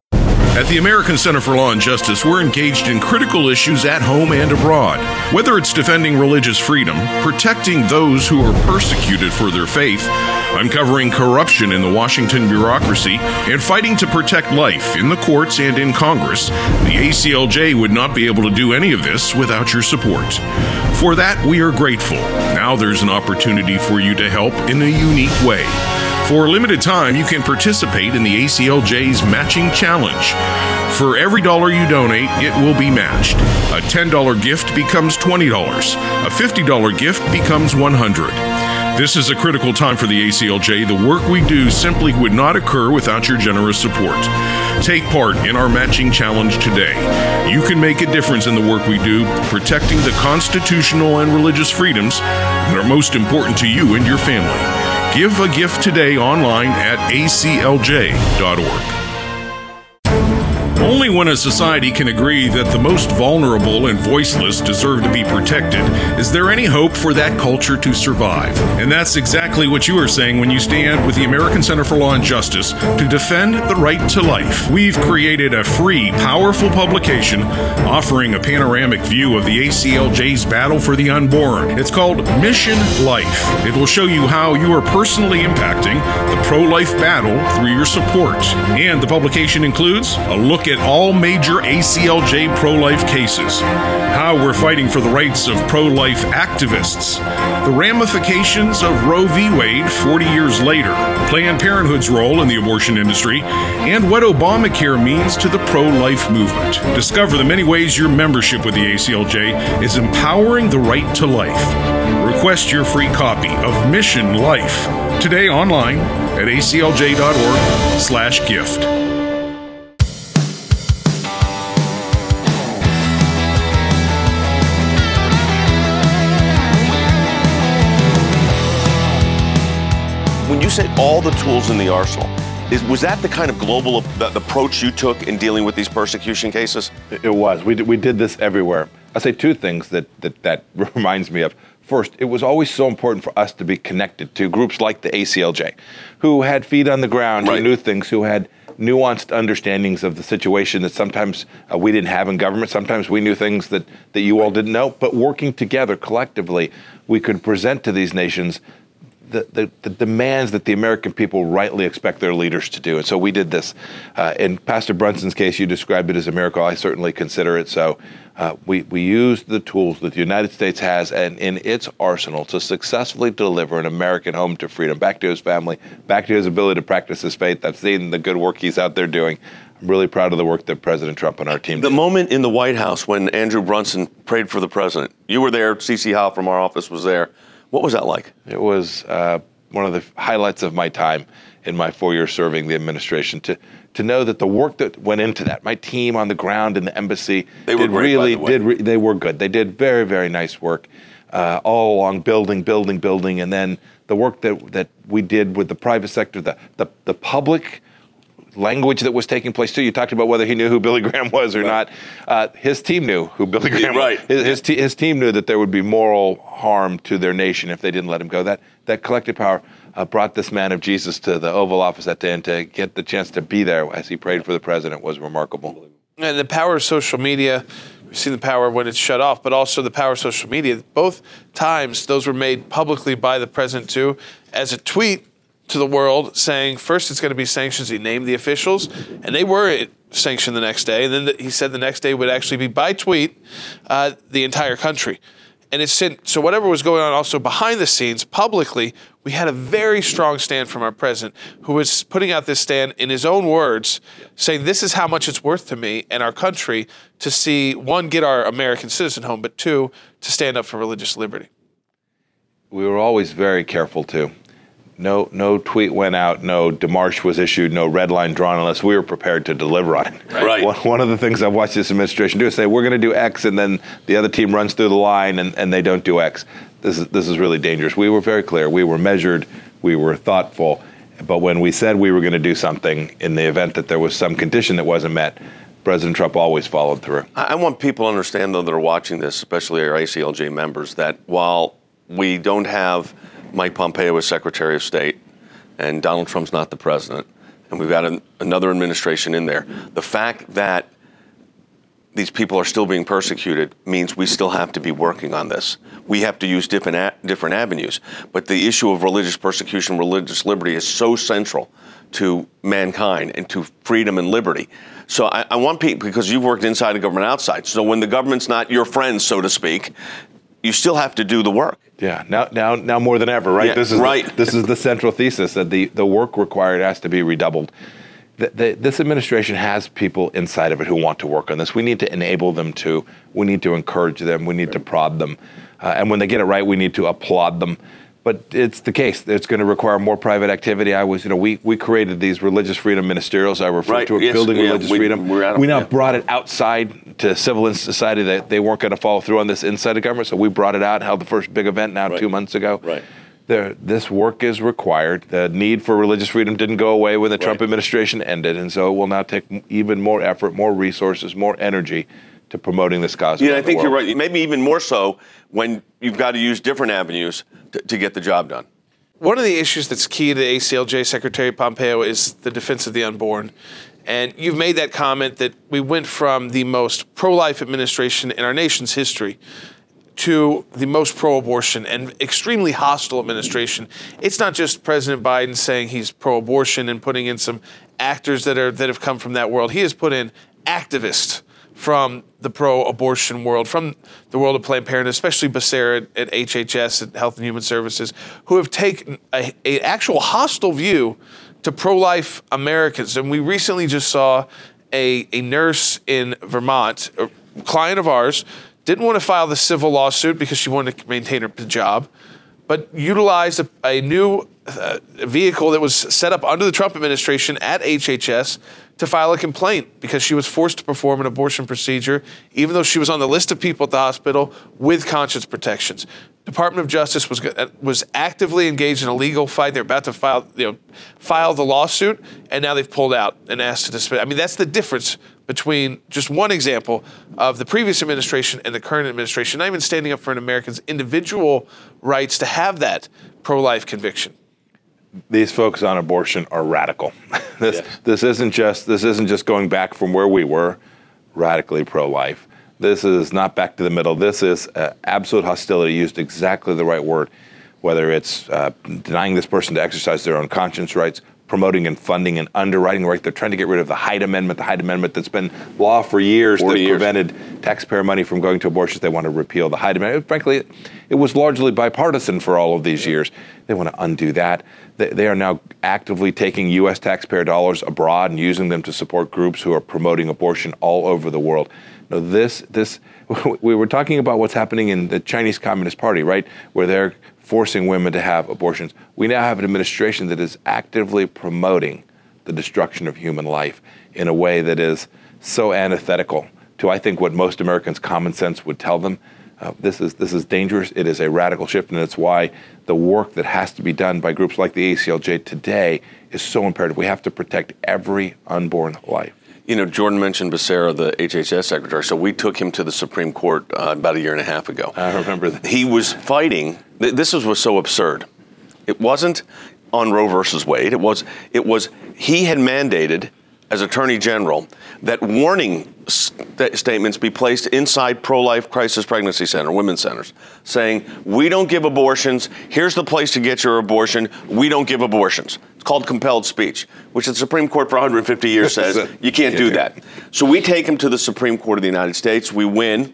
At the American Center for Law and Justice, we're engaged in critical issues at home and abroad. Whether it's defending religious freedom, protecting those who are persecuted for their faith, uncovering corruption in the Washington bureaucracy, and fighting to protect life in the courts and in Congress, the A C L J would not be able to do any of this without your support. For that, we are grateful. Now there's an opportunity for you to help in a unique way. For a limited time, you can participate in the A C L J's Matching Challenge. For every dollar you donate, it will be matched. A ten dollars gift becomes twenty dollars. A fifty dollars gift becomes one hundred dollars. This is a critical time for the A C L J. The work we do simply would not occur without your generous support. Take part in our Matching Challenge today. You can make a difference in the work we do, protecting the constitutional and religious freedoms that are most important to you and your family. Give a gift today online at A C L J dot org. Only when a society can agree that the most vulnerable and voiceless deserve to be protected is there any hope for that culture to survive. And that's exactly what you are saying when you stand with the American Center for Law and Justice to defend the right to life. We've created a free, powerful publication offering a panoramic view of the A C L J's battle for the unborn. It's called Mission Life. It will show you how you are personally impacting the pro-life battle through your support. And the publication includes a look at all major A C L J pro-life cases, how we're fighting for the rights of pro-life activists, the ramifications of Roe v. Wade forty years later, Planned Parenthood's role in the abortion industry, and what Obamacare means to the pro-life movement. Discover the many ways your membership with the A C L J is empowering the right to life. Request your free copy of Mission Life today online at A C L J dot org slash gift. When you say all the tools in the arsenal, is, was that the kind of global uh, approach you took in dealing with these persecution cases? It was. We did, we did this everywhere. I'll say two things that, that that reminds me of. First, it was always so important for us to be connected to groups like the A C L J, who had feet on the ground, right. who knew things, who had nuanced understandings of the situation that sometimes uh, we didn't have in government. Sometimes we knew things that, that you all didn't know. But working together collectively, we could present to these nations The, the, the demands that the American people rightly expect their leaders to do. And so we did this. Uh, in Pastor Brunson's case, you described it as a miracle. I certainly consider it so. Uh, we, we used the tools that the United States has and in its arsenal to successfully deliver an American home to freedom, back to his family, back to his ability to practice his faith. I've seen the good work he's out there doing. I'm really proud of the work that President Trump and our team The did. moment in the White House when Andrew Brunson prayed for the president, you were there, C C Howe from our office was there. What was that like? It was uh, one of the highlights of my time in my four years serving the administration to to know that the work that went into that, my team on the ground in the embassy, they were did great, really by the way. did re- they were good. They did very very nice work uh, all along, building, building, building, and then the work that that we did with the private sector, the the, the public language that was taking place too. You talked about whether he knew who Billy Graham was or right. not. Uh, his team knew who Billy Graham right. was. His, his, te- his team knew that there would be moral harm to their nation if they didn't let him go. That that collective power uh, brought this man of Jesus to the Oval Office at the end to get the chance to be there as he prayed for the president was remarkable. And the power of social media, we've seen the power when it's shut off, but also the power of social media. Both times, those were made publicly by the president too, as a tweet to the world saying, first it's going to be sanctions. He named the officials, and they were sanctioned the next day. And then the, he said the next day would actually be by tweet uh, the entire country. And it's so whatever was going on also behind the scenes, publicly, we had a very strong stand from our president, who was putting out this stand in his own words, saying this is how much it's worth to me and our country to see, one, get our American citizen home, but two, to stand up for religious liberty. We were always very careful too. No, no tweet went out, no demarche was issued, no red line drawn unless we were prepared to deliver on it. Right. One, one of the things I've watched this administration do is say, we're going to do X, and then the other team runs through the line and, and they don't do X. This is, this is really dangerous. We were very clear. We were measured. We were thoughtful. But when we said we were going to do something in the event that there was some condition that wasn't met, President Trump always followed through. I want people to understand, though, that are watching this, especially our A C L J members, that while we don't have Mike Pompeo as Secretary of State, and Donald Trump's not the president, and we've got an, another administration in there. The fact that these people are still being persecuted means we still have to be working on this. We have to use different a- different avenues. But the issue of religious persecution, religious liberty is so central to mankind and to freedom and liberty. So I, I want people, because you've worked inside the government, outside. So when the government's not your friend, so to speak, you still have to do the work. Yeah, now now now more than ever, right? Yeah, this is right. The, this is the central thesis, that the, the work required has to be redoubled. The, the, this administration has people inside of it who want to work on this. We need to enable them to. We need to encourage them. We need to prod them. Uh, and when they get it right, we need to applaud them. But it's the case. It's going to require more private activity. I was, you know, we, we created these religious freedom ministerials. I refer Right, to it, yes, building yeah, religious we- freedom. we're out of- we now yeah. brought it outside to civil society. That they weren't going to follow through on this inside of government, so we brought it out, held the first big event now Right. two months ago. Right. There, this work is required. The need for religious freedom didn't go away when the Trump Right. administration ended, and so it will now take even more effort, more resources, more energy to promoting this cause. Yeah, I around the think you're world. right. Maybe even more so when you've got to use different avenues to, to get the job done. One of the issues that's key to A C L J Secretary Pompeo is the defense of the unborn. And you've made that comment that we went from the most pro-life administration in our nation's history to the most pro-abortion and extremely hostile administration. It's not just President Biden saying he's pro-abortion and putting in some actors that are that have come from that world. He has put in activists from the pro-abortion world, from the world of Planned Parenthood, especially Becerra at, at H H S, at Health and Human Services, who have taken a, a actual hostile view to pro-life Americans. And we recently just saw a, a nurse in Vermont, a client of ours, didn't want to file the civil lawsuit because she wanted to maintain her job, but utilized a, a new uh, vehicle that was set up under the Trump administration at H H S to file a complaint because she was forced to perform an abortion procedure, even though she was on the list of people at the hospital with conscience protections. Department of Justice was was actively engaged in a legal fight. They're about to file, you know, file the lawsuit, and now they've pulled out and asked to dismiss. I mean, that's the difference between just one example of the previous administration and the current administration, not even standing up for an American's individual rights to have that pro-life conviction. These folks on abortion are radical. this Yes. this isn't just this isn't just going back from where we were, radically pro-life. This is not back to the middle. This is uh, absolute hostility, used exactly the right word, whether it's uh, denying this person to exercise their own conscience rights, promoting and funding and underwriting the right. They're trying to get rid of the Hyde Amendment, the Hyde Amendment that's been law for years that forty years. prevented taxpayer money from going to abortions. They want to repeal the Hyde Amendment. Frankly, it, it was largely bipartisan for all of these years. They want to undo that. They, they are now actively taking U S taxpayer dollars abroad and using them to support groups who are promoting abortion all over the world. Now, this, this, we were talking about what's happening in the Chinese Communist Party, right, where they're forcing women to have abortions. We now have an administration that is actively promoting the destruction of human life in a way that is so antithetical to, I think, what most Americans' common sense would tell them. Uh, this is this is dangerous. It is a radical shift, and it's why the work that has to be done by groups like the A C L J today is so imperative. We have to protect every unborn life. You know, Jordan mentioned Becerra, the H H S secretary. So we took him to the Supreme Court uh, about a year and a half ago. I remember that. He was fighting. Th- this was, was so absurd. It wasn't on Roe versus Wade. It was. It was. He had mandated, as Attorney General, that warning st- statements be placed inside pro-life crisis pregnancy center, women's centers, saying, we don't give abortions. Here's the place to get your abortion. We don't give abortions. It's called compelled speech, which the Supreme Court for one hundred fifty years says you can't do that. So we take him to the Supreme Court of the United States. We win.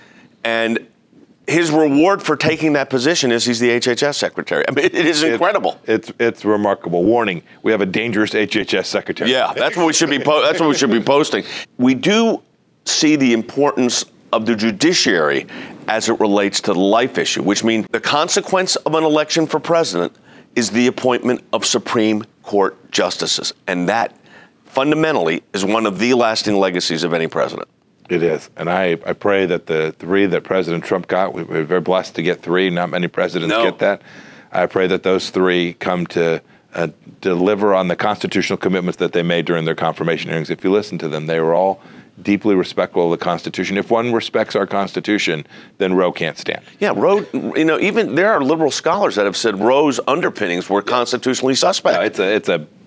And his reward for taking that position is he's the H H S secretary. I mean, it is incredible. It's, it's it's remarkable. Warning: we have a dangerous H H S secretary. Yeah, that's what we should be. Po- that's what we should be posting. We do see the importance of the judiciary as it relates to the life issue, which means the consequence of an election for president is the appointment of Supreme Court justices, and that fundamentally is one of the lasting legacies of any president. It is. And I, I pray that the three that President Trump got, we we're very blessed to get three. Not many presidents No. get that. I pray that those three come to uh, deliver on the constitutional commitments that they made during their confirmation hearings. If you listen to them, they were all deeply respectful of the Constitution. If one respects our Constitution, then Roe can't stand. Yeah, Roe, you know, even there are liberal scholars that have said Roe's underpinnings were constitutionally suspect. No, it's a, it's a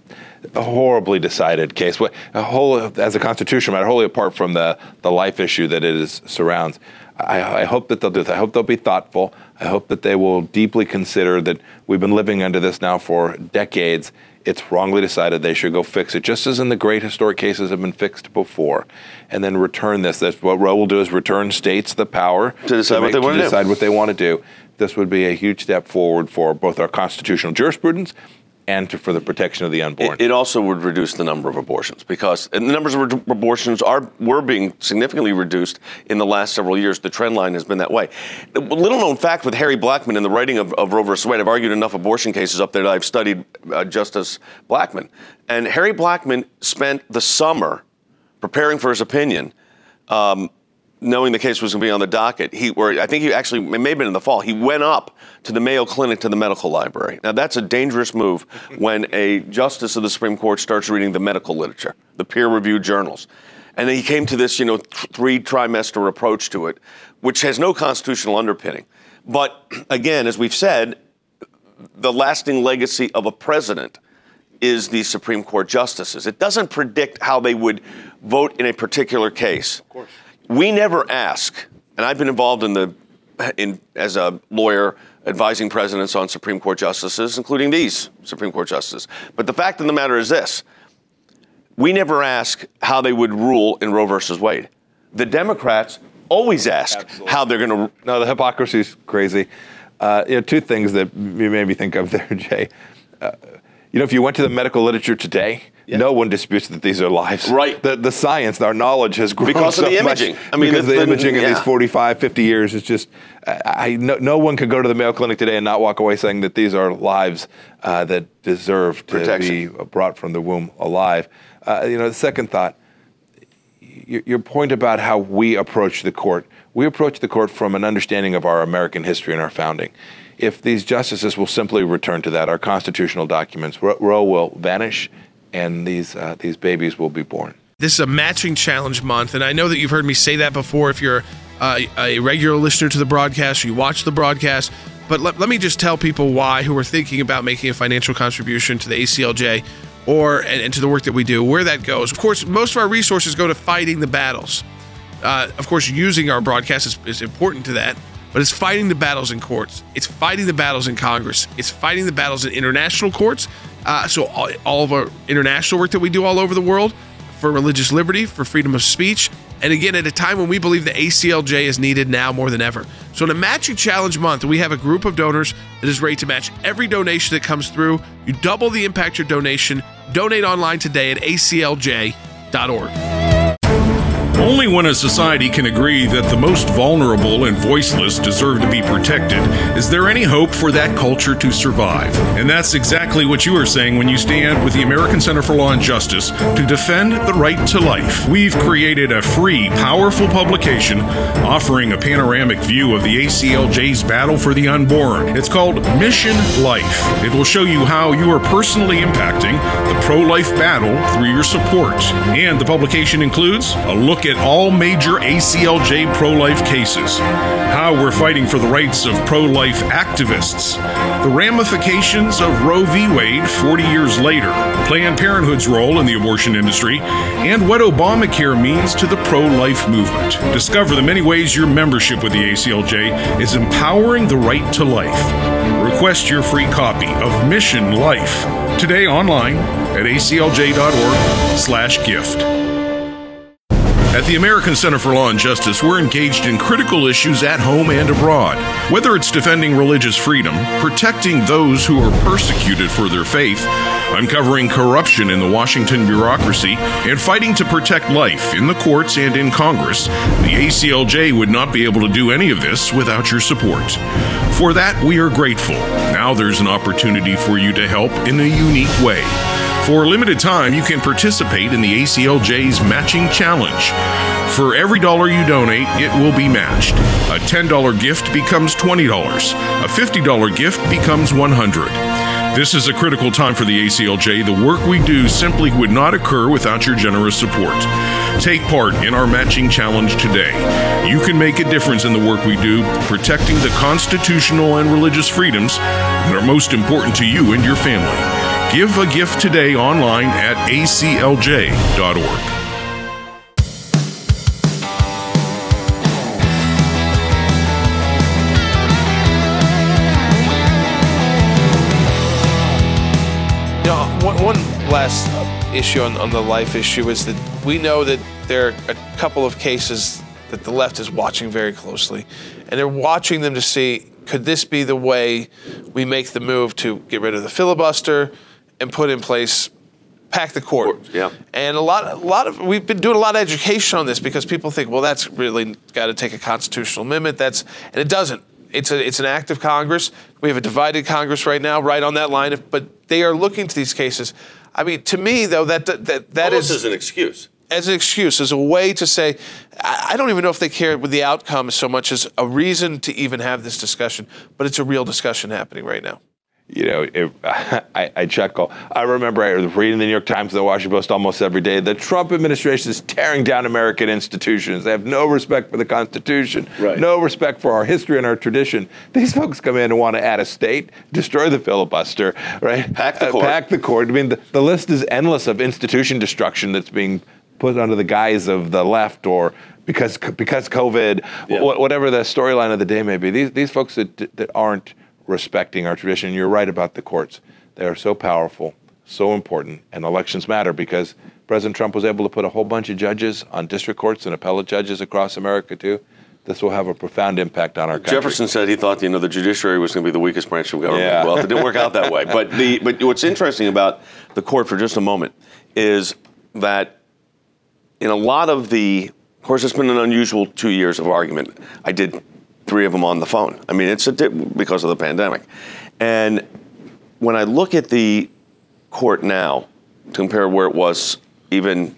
a horribly decided case. What a whole as a constitutional matter, wholly apart from the the life issue that it is surrounds. I, I hope that they'll do this. I hope they'll be thoughtful. I hope that they will deeply consider that we've been living under this now for decades. It's wrongly decided. They should go fix it, just as in the great historic cases have been fixed before, and then return this. That's what Roe will do, is return states the power to decide, to make, what, they want to to decide do. what they want to do. This would be a huge step forward for both our constitutional jurisprudence and to, for the protection of the unborn. It, it also would reduce the number of abortions, because and the numbers of re- abortions are were being significantly reduced in the last several years. The trend line has been that way. A little known fact with Harry Blackmun in the writing of, of Roe versus Wade, I've argued enough abortion cases up there that I've studied uh, Justice Blackmun. And Harry Blackmun spent the summer preparing for his opinion, um, knowing the case was going to be on the docket. He, or I think he actually, it may have been in the fall, he went up to the Mayo Clinic to the medical library. Now, that's a dangerous move when a justice of the Supreme Court starts reading the medical literature, the peer-reviewed journals. And then he came to this, you know, th- three-trimester approach to it, which has no constitutional underpinning. But again, as we've said, the lasting legacy of a president is the Supreme Court justices. It doesn't predict how they would vote in a particular case. Of course. We never ask, and I've been involved in the, in as a lawyer advising presidents on Supreme Court justices, including these Supreme Court justices. But the fact of the matter is this: we never ask how they would rule in Roe versus Wade. The Democrats always ask Absolutely. how they're going to. No, the hypocrisy is crazy. Uh, you know, two things that you made me think of there, Jay. Uh, you know, if you went to the medical literature today, yeah. no one disputes that these are lives. Right. The the science, our knowledge has grown because so of the imaging. much. I mean, because the, the imaging yeah. in these forty-five, fifty years is just. I, I no, no one could go to the Mayo Clinic today and not walk away saying that these are lives uh, that deserve to Protection. be brought from the womb alive. Uh, you know, the second thought. Your, your point about how we approach the court. We approach the court from an understanding of our American history and our founding. If these justices will simply return to that, our constitutional documents, Roe will vanish, and these uh, these babies will be born. This is a matching challenge month, and I know that you've heard me say that before if you're uh, a regular listener to the broadcast or you watch the broadcast. But let, let me just tell people why, who are thinking about making a financial contribution to the A C L J or and, and to the work that we do, where that goes. Of course, most of our resources go to fighting the battles. Uh, of course, using our broadcast is, is important to that, but it's fighting the battles in courts. It's fighting the battles in Congress. It's fighting the battles in international courts. Uh, so all, all of our international work that we do all over the world for religious liberty, for freedom of speech, and again, at a time when we believe the A C L J is needed now more than ever. So in a Matching Challenge month, we have a group of donors that is ready to match every donation that comes through. You double the impact your donation. Donate online today at A C L J dot org. Only when a society can agree that the most vulnerable and voiceless deserve to be protected is there any hope for that culture to survive. And that's exactly what you are saying when you stand with the American Center for Law and Justice to defend the right to life. We've created a free, powerful publication offering a panoramic view of the A C L J's battle for the unborn. It's called Mission Life. It will show you how you are personally impacting the pro-life battle through your support. And the publication includes a look at all major A C L J pro-life cases, how we're fighting for the rights of pro-life activists, the ramifications of Roe v. Wade forty years later, Planned Parenthood's role in the abortion industry, and what Obamacare means to the pro-life movement. Discover the many ways your membership with the A C L J is empowering the right to life. Request your free copy of Mission Life today online at A C L J dot org slash gift. At the American Center for Law and Justice, we're engaged in critical issues at home and abroad. Whether it's defending religious freedom, protecting those who are persecuted for their faith, uncovering corruption in the Washington bureaucracy, and fighting to protect life in the courts and in Congress, the A C L J would not be able to do any of this without your support. For that, we are grateful. Now there's an opportunity for you to help in a unique way. For a limited time, you can participate in the A C L J's Matching Challenge. For every dollar you donate, it will be matched. A ten dollars gift becomes twenty dollars. A fifty dollars gift becomes one hundred dollars. This is a critical time for the A C L J. The work we do simply would not occur without your generous support. Take part in our Matching Challenge today. You can make a difference in the work we do, protecting the constitutional and religious freedoms that are most important to you and your family. Give a gift today online at a c l j dot org. You know, one, one last issue on, on the life issue is that we know that there are a couple of cases that the left is watching very closely, and they're watching them to see, could this be the way we make the move to get rid of the filibuster and put in place, pack the court? Yeah. And a lot, a lot of we've been doing a lot of education on this because people think, well, that's really got to take a constitutional amendment. That's and it doesn't. It's a it's an act of Congress. We have a divided Congress right now, right on that line. But they are looking to these cases. I mean, to me, though, that that that, that Almost is as an excuse. As an excuse, as a way to say, I I don't even know if they care with the outcome so much as a reason to even have this discussion. But it's a real discussion happening right now. You know, it, I, I chuckle. I remember I was reading the New York Times and the Washington Post almost every day. The Trump administration is tearing down American institutions. They have no respect for the Constitution, right. no respect for our history and our tradition. These folks come in and want to add a state, destroy the filibuster, right? Pack the court. Uh, pack the court. I mean, the, the list is endless of institution destruction that's being put under the guise of the left or because because COVID, yeah. wh- whatever the storyline of the day may be. These these folks that that aren't respecting our tradition. You're right about the courts. They are so powerful, so important, and elections matter because President Trump was able to put a whole bunch of judges on district courts and appellate judges across America too. This will have a profound impact on our country. Jefferson said he thought, you know, the judiciary was going to be the weakest branch of government. Yeah. Well, it didn't work out that way. But the but what's interesting about the court for just a moment is that in a lot of the, of course, it's been an unusual two years of argument. I did three of them on the phone. I mean, it's a dip because of the pandemic. And when I look at the court now, to compare where it was even,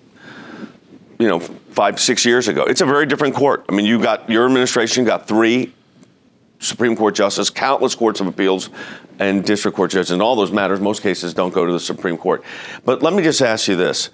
you know, five, six years ago, it's a very different court. I mean, you got, your administration got three Supreme Court justices, countless courts of appeals and district court judges. In all those matters, most cases don't go to the Supreme Court. But let me just ask you this.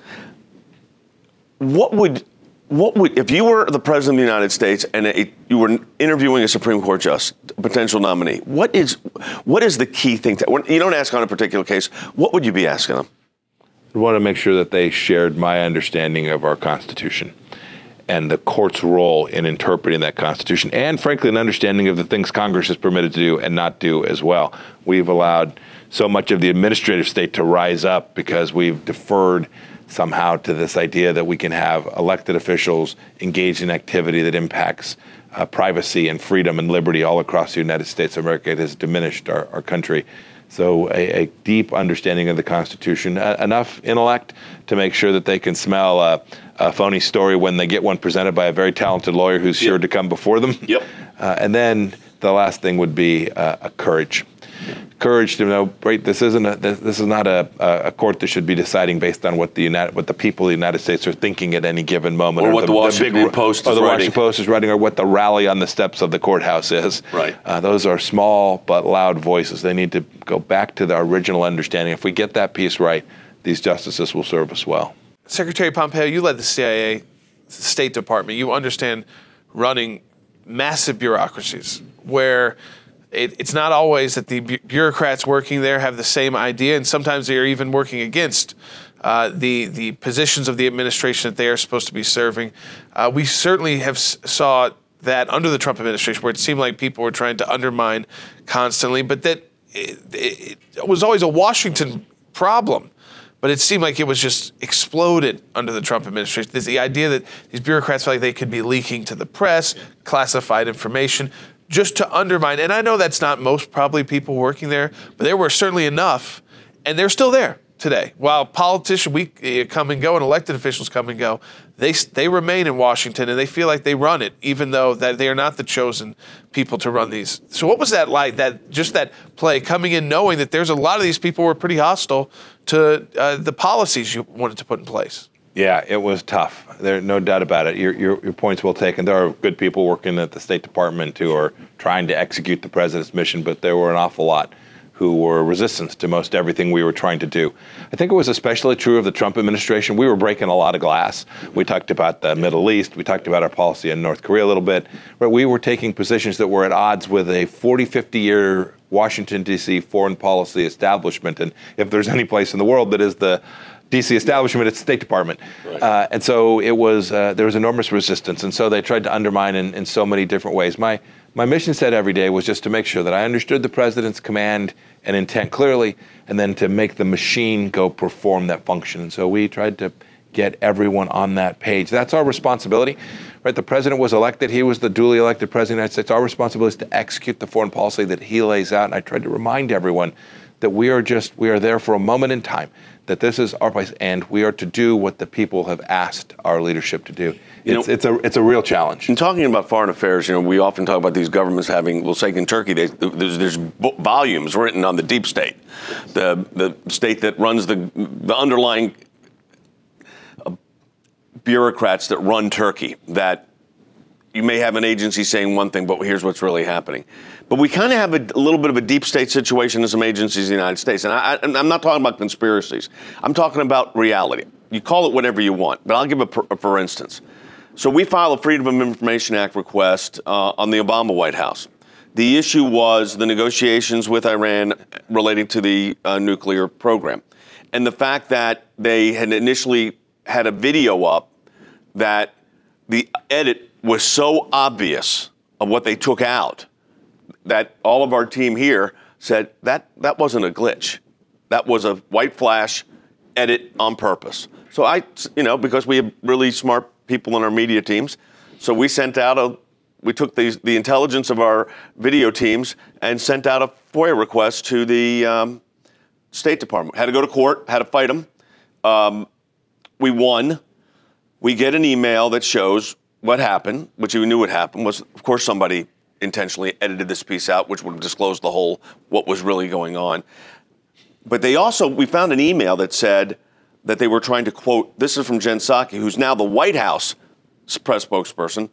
What would... What would, if you were the president of the United States and a, you were interviewing a Supreme Court justice, a potential nominee, what is what is the key thing? To, when you don't ask on a particular case, what would you be asking them? I want to make sure that they shared my understanding of our Constitution and the court's role in interpreting that Constitution and, frankly, an understanding of the things Congress is permitted to do and not do as well. We've allowed so much of the administrative state to rise up because we've deferred somehow to this idea that we can have elected officials engaged in activity that impacts uh, privacy and freedom and liberty all across the United States of America. It has diminished our, our country. So a, a deep understanding of the Constitution, uh, enough intellect to make sure that they can smell a, a phony story when they get one presented by a very talented lawyer who's yep. sure to come before them. Yep. Uh, and then the last thing would be uh, a courage. Courage to know, right? This isn't a, this, this is not a, a court that should be deciding based on what the United, what the people of the United States are thinking at any given moment, or, or what the, the Washington big, Post or is the writing. Washington Post is writing, or what the rally on the steps of the courthouse is. Right. Uh, those are small but loud voices. They need to go back to the original understanding. If we get that piece right, these justices will serve us well. Secretary Pompeo, you led the C I A, State Department. You understand running massive bureaucracies where It, it's not always that the bu- bureaucrats working there have the same idea, and sometimes they are even working against uh, the the positions of the administration that they are supposed to be serving. Uh, we certainly have s- saw that under the Trump administration, where it seemed like people were trying to undermine constantly, but that it, it, it was always a Washington problem. But it seemed like it was just exploded under the Trump administration. There's the idea that these bureaucrats felt like they could be leaking to the press, classified information, just to undermine. And I know that's not most probably people working there, but there were certainly enough, and they're still there today. While politicians we uh, come and go and elected officials come and go, they they remain in Washington, and they feel like they run it, even though that they are not the chosen people to run these. So what was that like, that just that play, coming in knowing that there's a lot of these people were pretty hostile to uh, the policies you wanted to put in place? Yeah, it was tough. There's no doubt about it. Your, your your point's well taken. There are good people working at the State Department who are trying to execute the president's mission, but there were an awful lot who were resistant to most everything we were trying to do. I think it was especially true of the Trump administration. We were breaking a lot of glass. We talked about the Middle East. We talked about our policy in North Korea a little bit. But we were taking positions that were at odds with a forty, fifty-year Washington, D C foreign policy establishment. And if there's any place in the world that is the D C establishment, it's the State Department. Right. Uh, and so it was, uh, there was enormous resistance. And so they tried to undermine in, in so many different ways. My My mission set every day was just to make sure that I understood the president's command and intent clearly, and then to make the machine go perform that function. And so we tried to get everyone on that page. That's our responsibility, right? The president was elected. He was the duly elected president of the United States. Our responsibility is to execute the foreign policy that he lays out. And I tried to remind everyone that we are just, we are there for a moment in time, that this is our place, and we are to do what the people have asked our leadership to do. You it's, know, it's a it's a real challenge. In talking about foreign affairs, you know, we often talk about these governments having, we'll say in Turkey, they, there's, there's volumes written on the deep state, the the state that runs the the underlying uh, bureaucrats that run Turkey. That you may have an agency saying one thing, but here's what's really happening. But we kind of have a, a little bit of a deep state situation in some agencies in the United States. And I, I, I'm not talking about conspiracies. I'm talking about reality. You call it whatever you want, but I'll give a, a for instance. So we filed a Freedom of Information Act request uh, on the Obama White House. The issue was the negotiations with Iran relating to the uh, nuclear program. And the fact that they had initially had a video up that the edit was so obvious of what they took out that all of our team here said that that wasn't a glitch. That was a white flash edit on purpose. So I, you know, because we have really smart people in our media teams, so we sent out a, we took these, the intelligence of our video teams and sent out a FOIA request to the um, State Department. Had to go to court, had to fight them. Um, we won. We get an email that shows what happened, which we knew would happen, was, of course, somebody intentionally edited this piece out, which would have disclosed the whole, what was really going on. But they also, we found an email that said that they were trying to quote, this is from Jen Psaki, who's now the White House press spokesperson,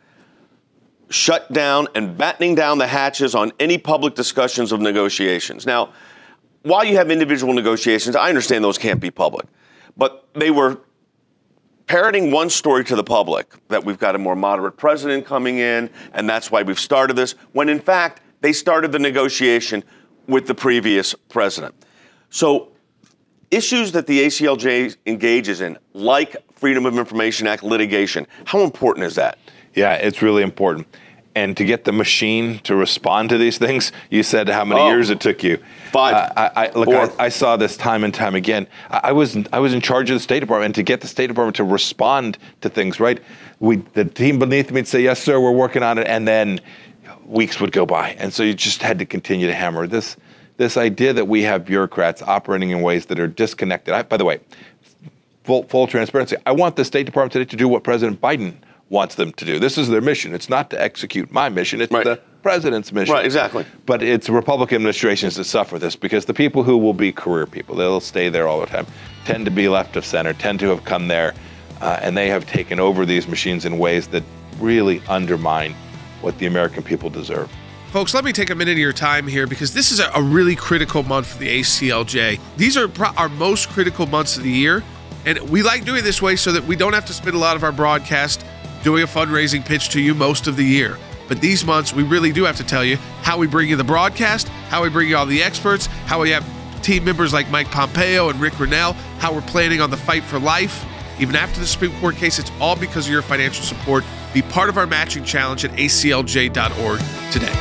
shut down and battening down the hatches on any public discussions of negotiations. Now, while you have individual negotiations, I understand those can't be public, but they were parroting one story to the public, that we've got a more moderate president coming in, and that's why we've started this, when in fact, they started the negotiation with the previous president. So issues that the A C L J engages in, like Freedom of Information Act litigation, how important is that? Yeah, it's really important. And to get the machine to respond to these things, you said how many oh, years it took you. Five. Uh, I, I, look, I, I saw this time and time again. I, I was I was in charge of the State Department, and to get the State Department to respond to things, right? We the team beneath me would say, "Yes, sir, we're working on it," and then weeks would go by, and so you just had to continue to hammer this this idea that we have bureaucrats operating in ways that are disconnected. I, by the way, full full transparency. I want the State Department today to do what President Biden wants them to do. This is their mission. It's not to execute my mission. It's right. the president's mission. Right, exactly. But it's Republican administrations that suffer this, because the people who will be career people, they'll stay there all the time, tend to be left of center, tend to have come there, uh, and they have taken over these machines in ways that really undermine what the American people deserve. Folks, let me take a minute of your time here, because this is a, a really critical month for the A C L J. These are pro- our most critical months of the year, and we like doing it this way so that we don't have to spend a lot of our broadcast doing a fundraising pitch to you most of the year. But these months, we really do have to tell you how we bring you the broadcast, how we bring you all the experts, how we have team members like Mike Pompeo and Rick Grinnell, how we're planning on the fight for life. Even after the Supreme Court case, it's all because of your financial support. Be part of our matching challenge at A C L J dot org today.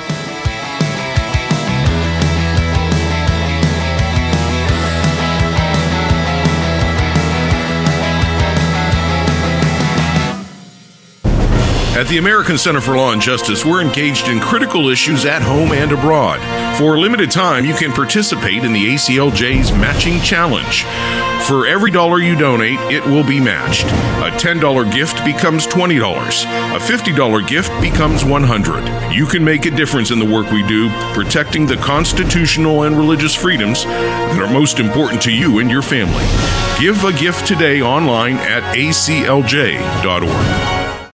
At the American Center for Law and Justice, we're engaged in critical issues at home and abroad. For a limited time, you can participate in the A C L J's Matching Challenge. For every dollar you donate, it will be matched. A ten dollars gift becomes twenty dollars. A fifty dollars gift becomes one hundred dollars. You can make a difference in the work we do, protecting the constitutional and religious freedoms that are most important to you and your family. Give a gift today online at A C L J dot org.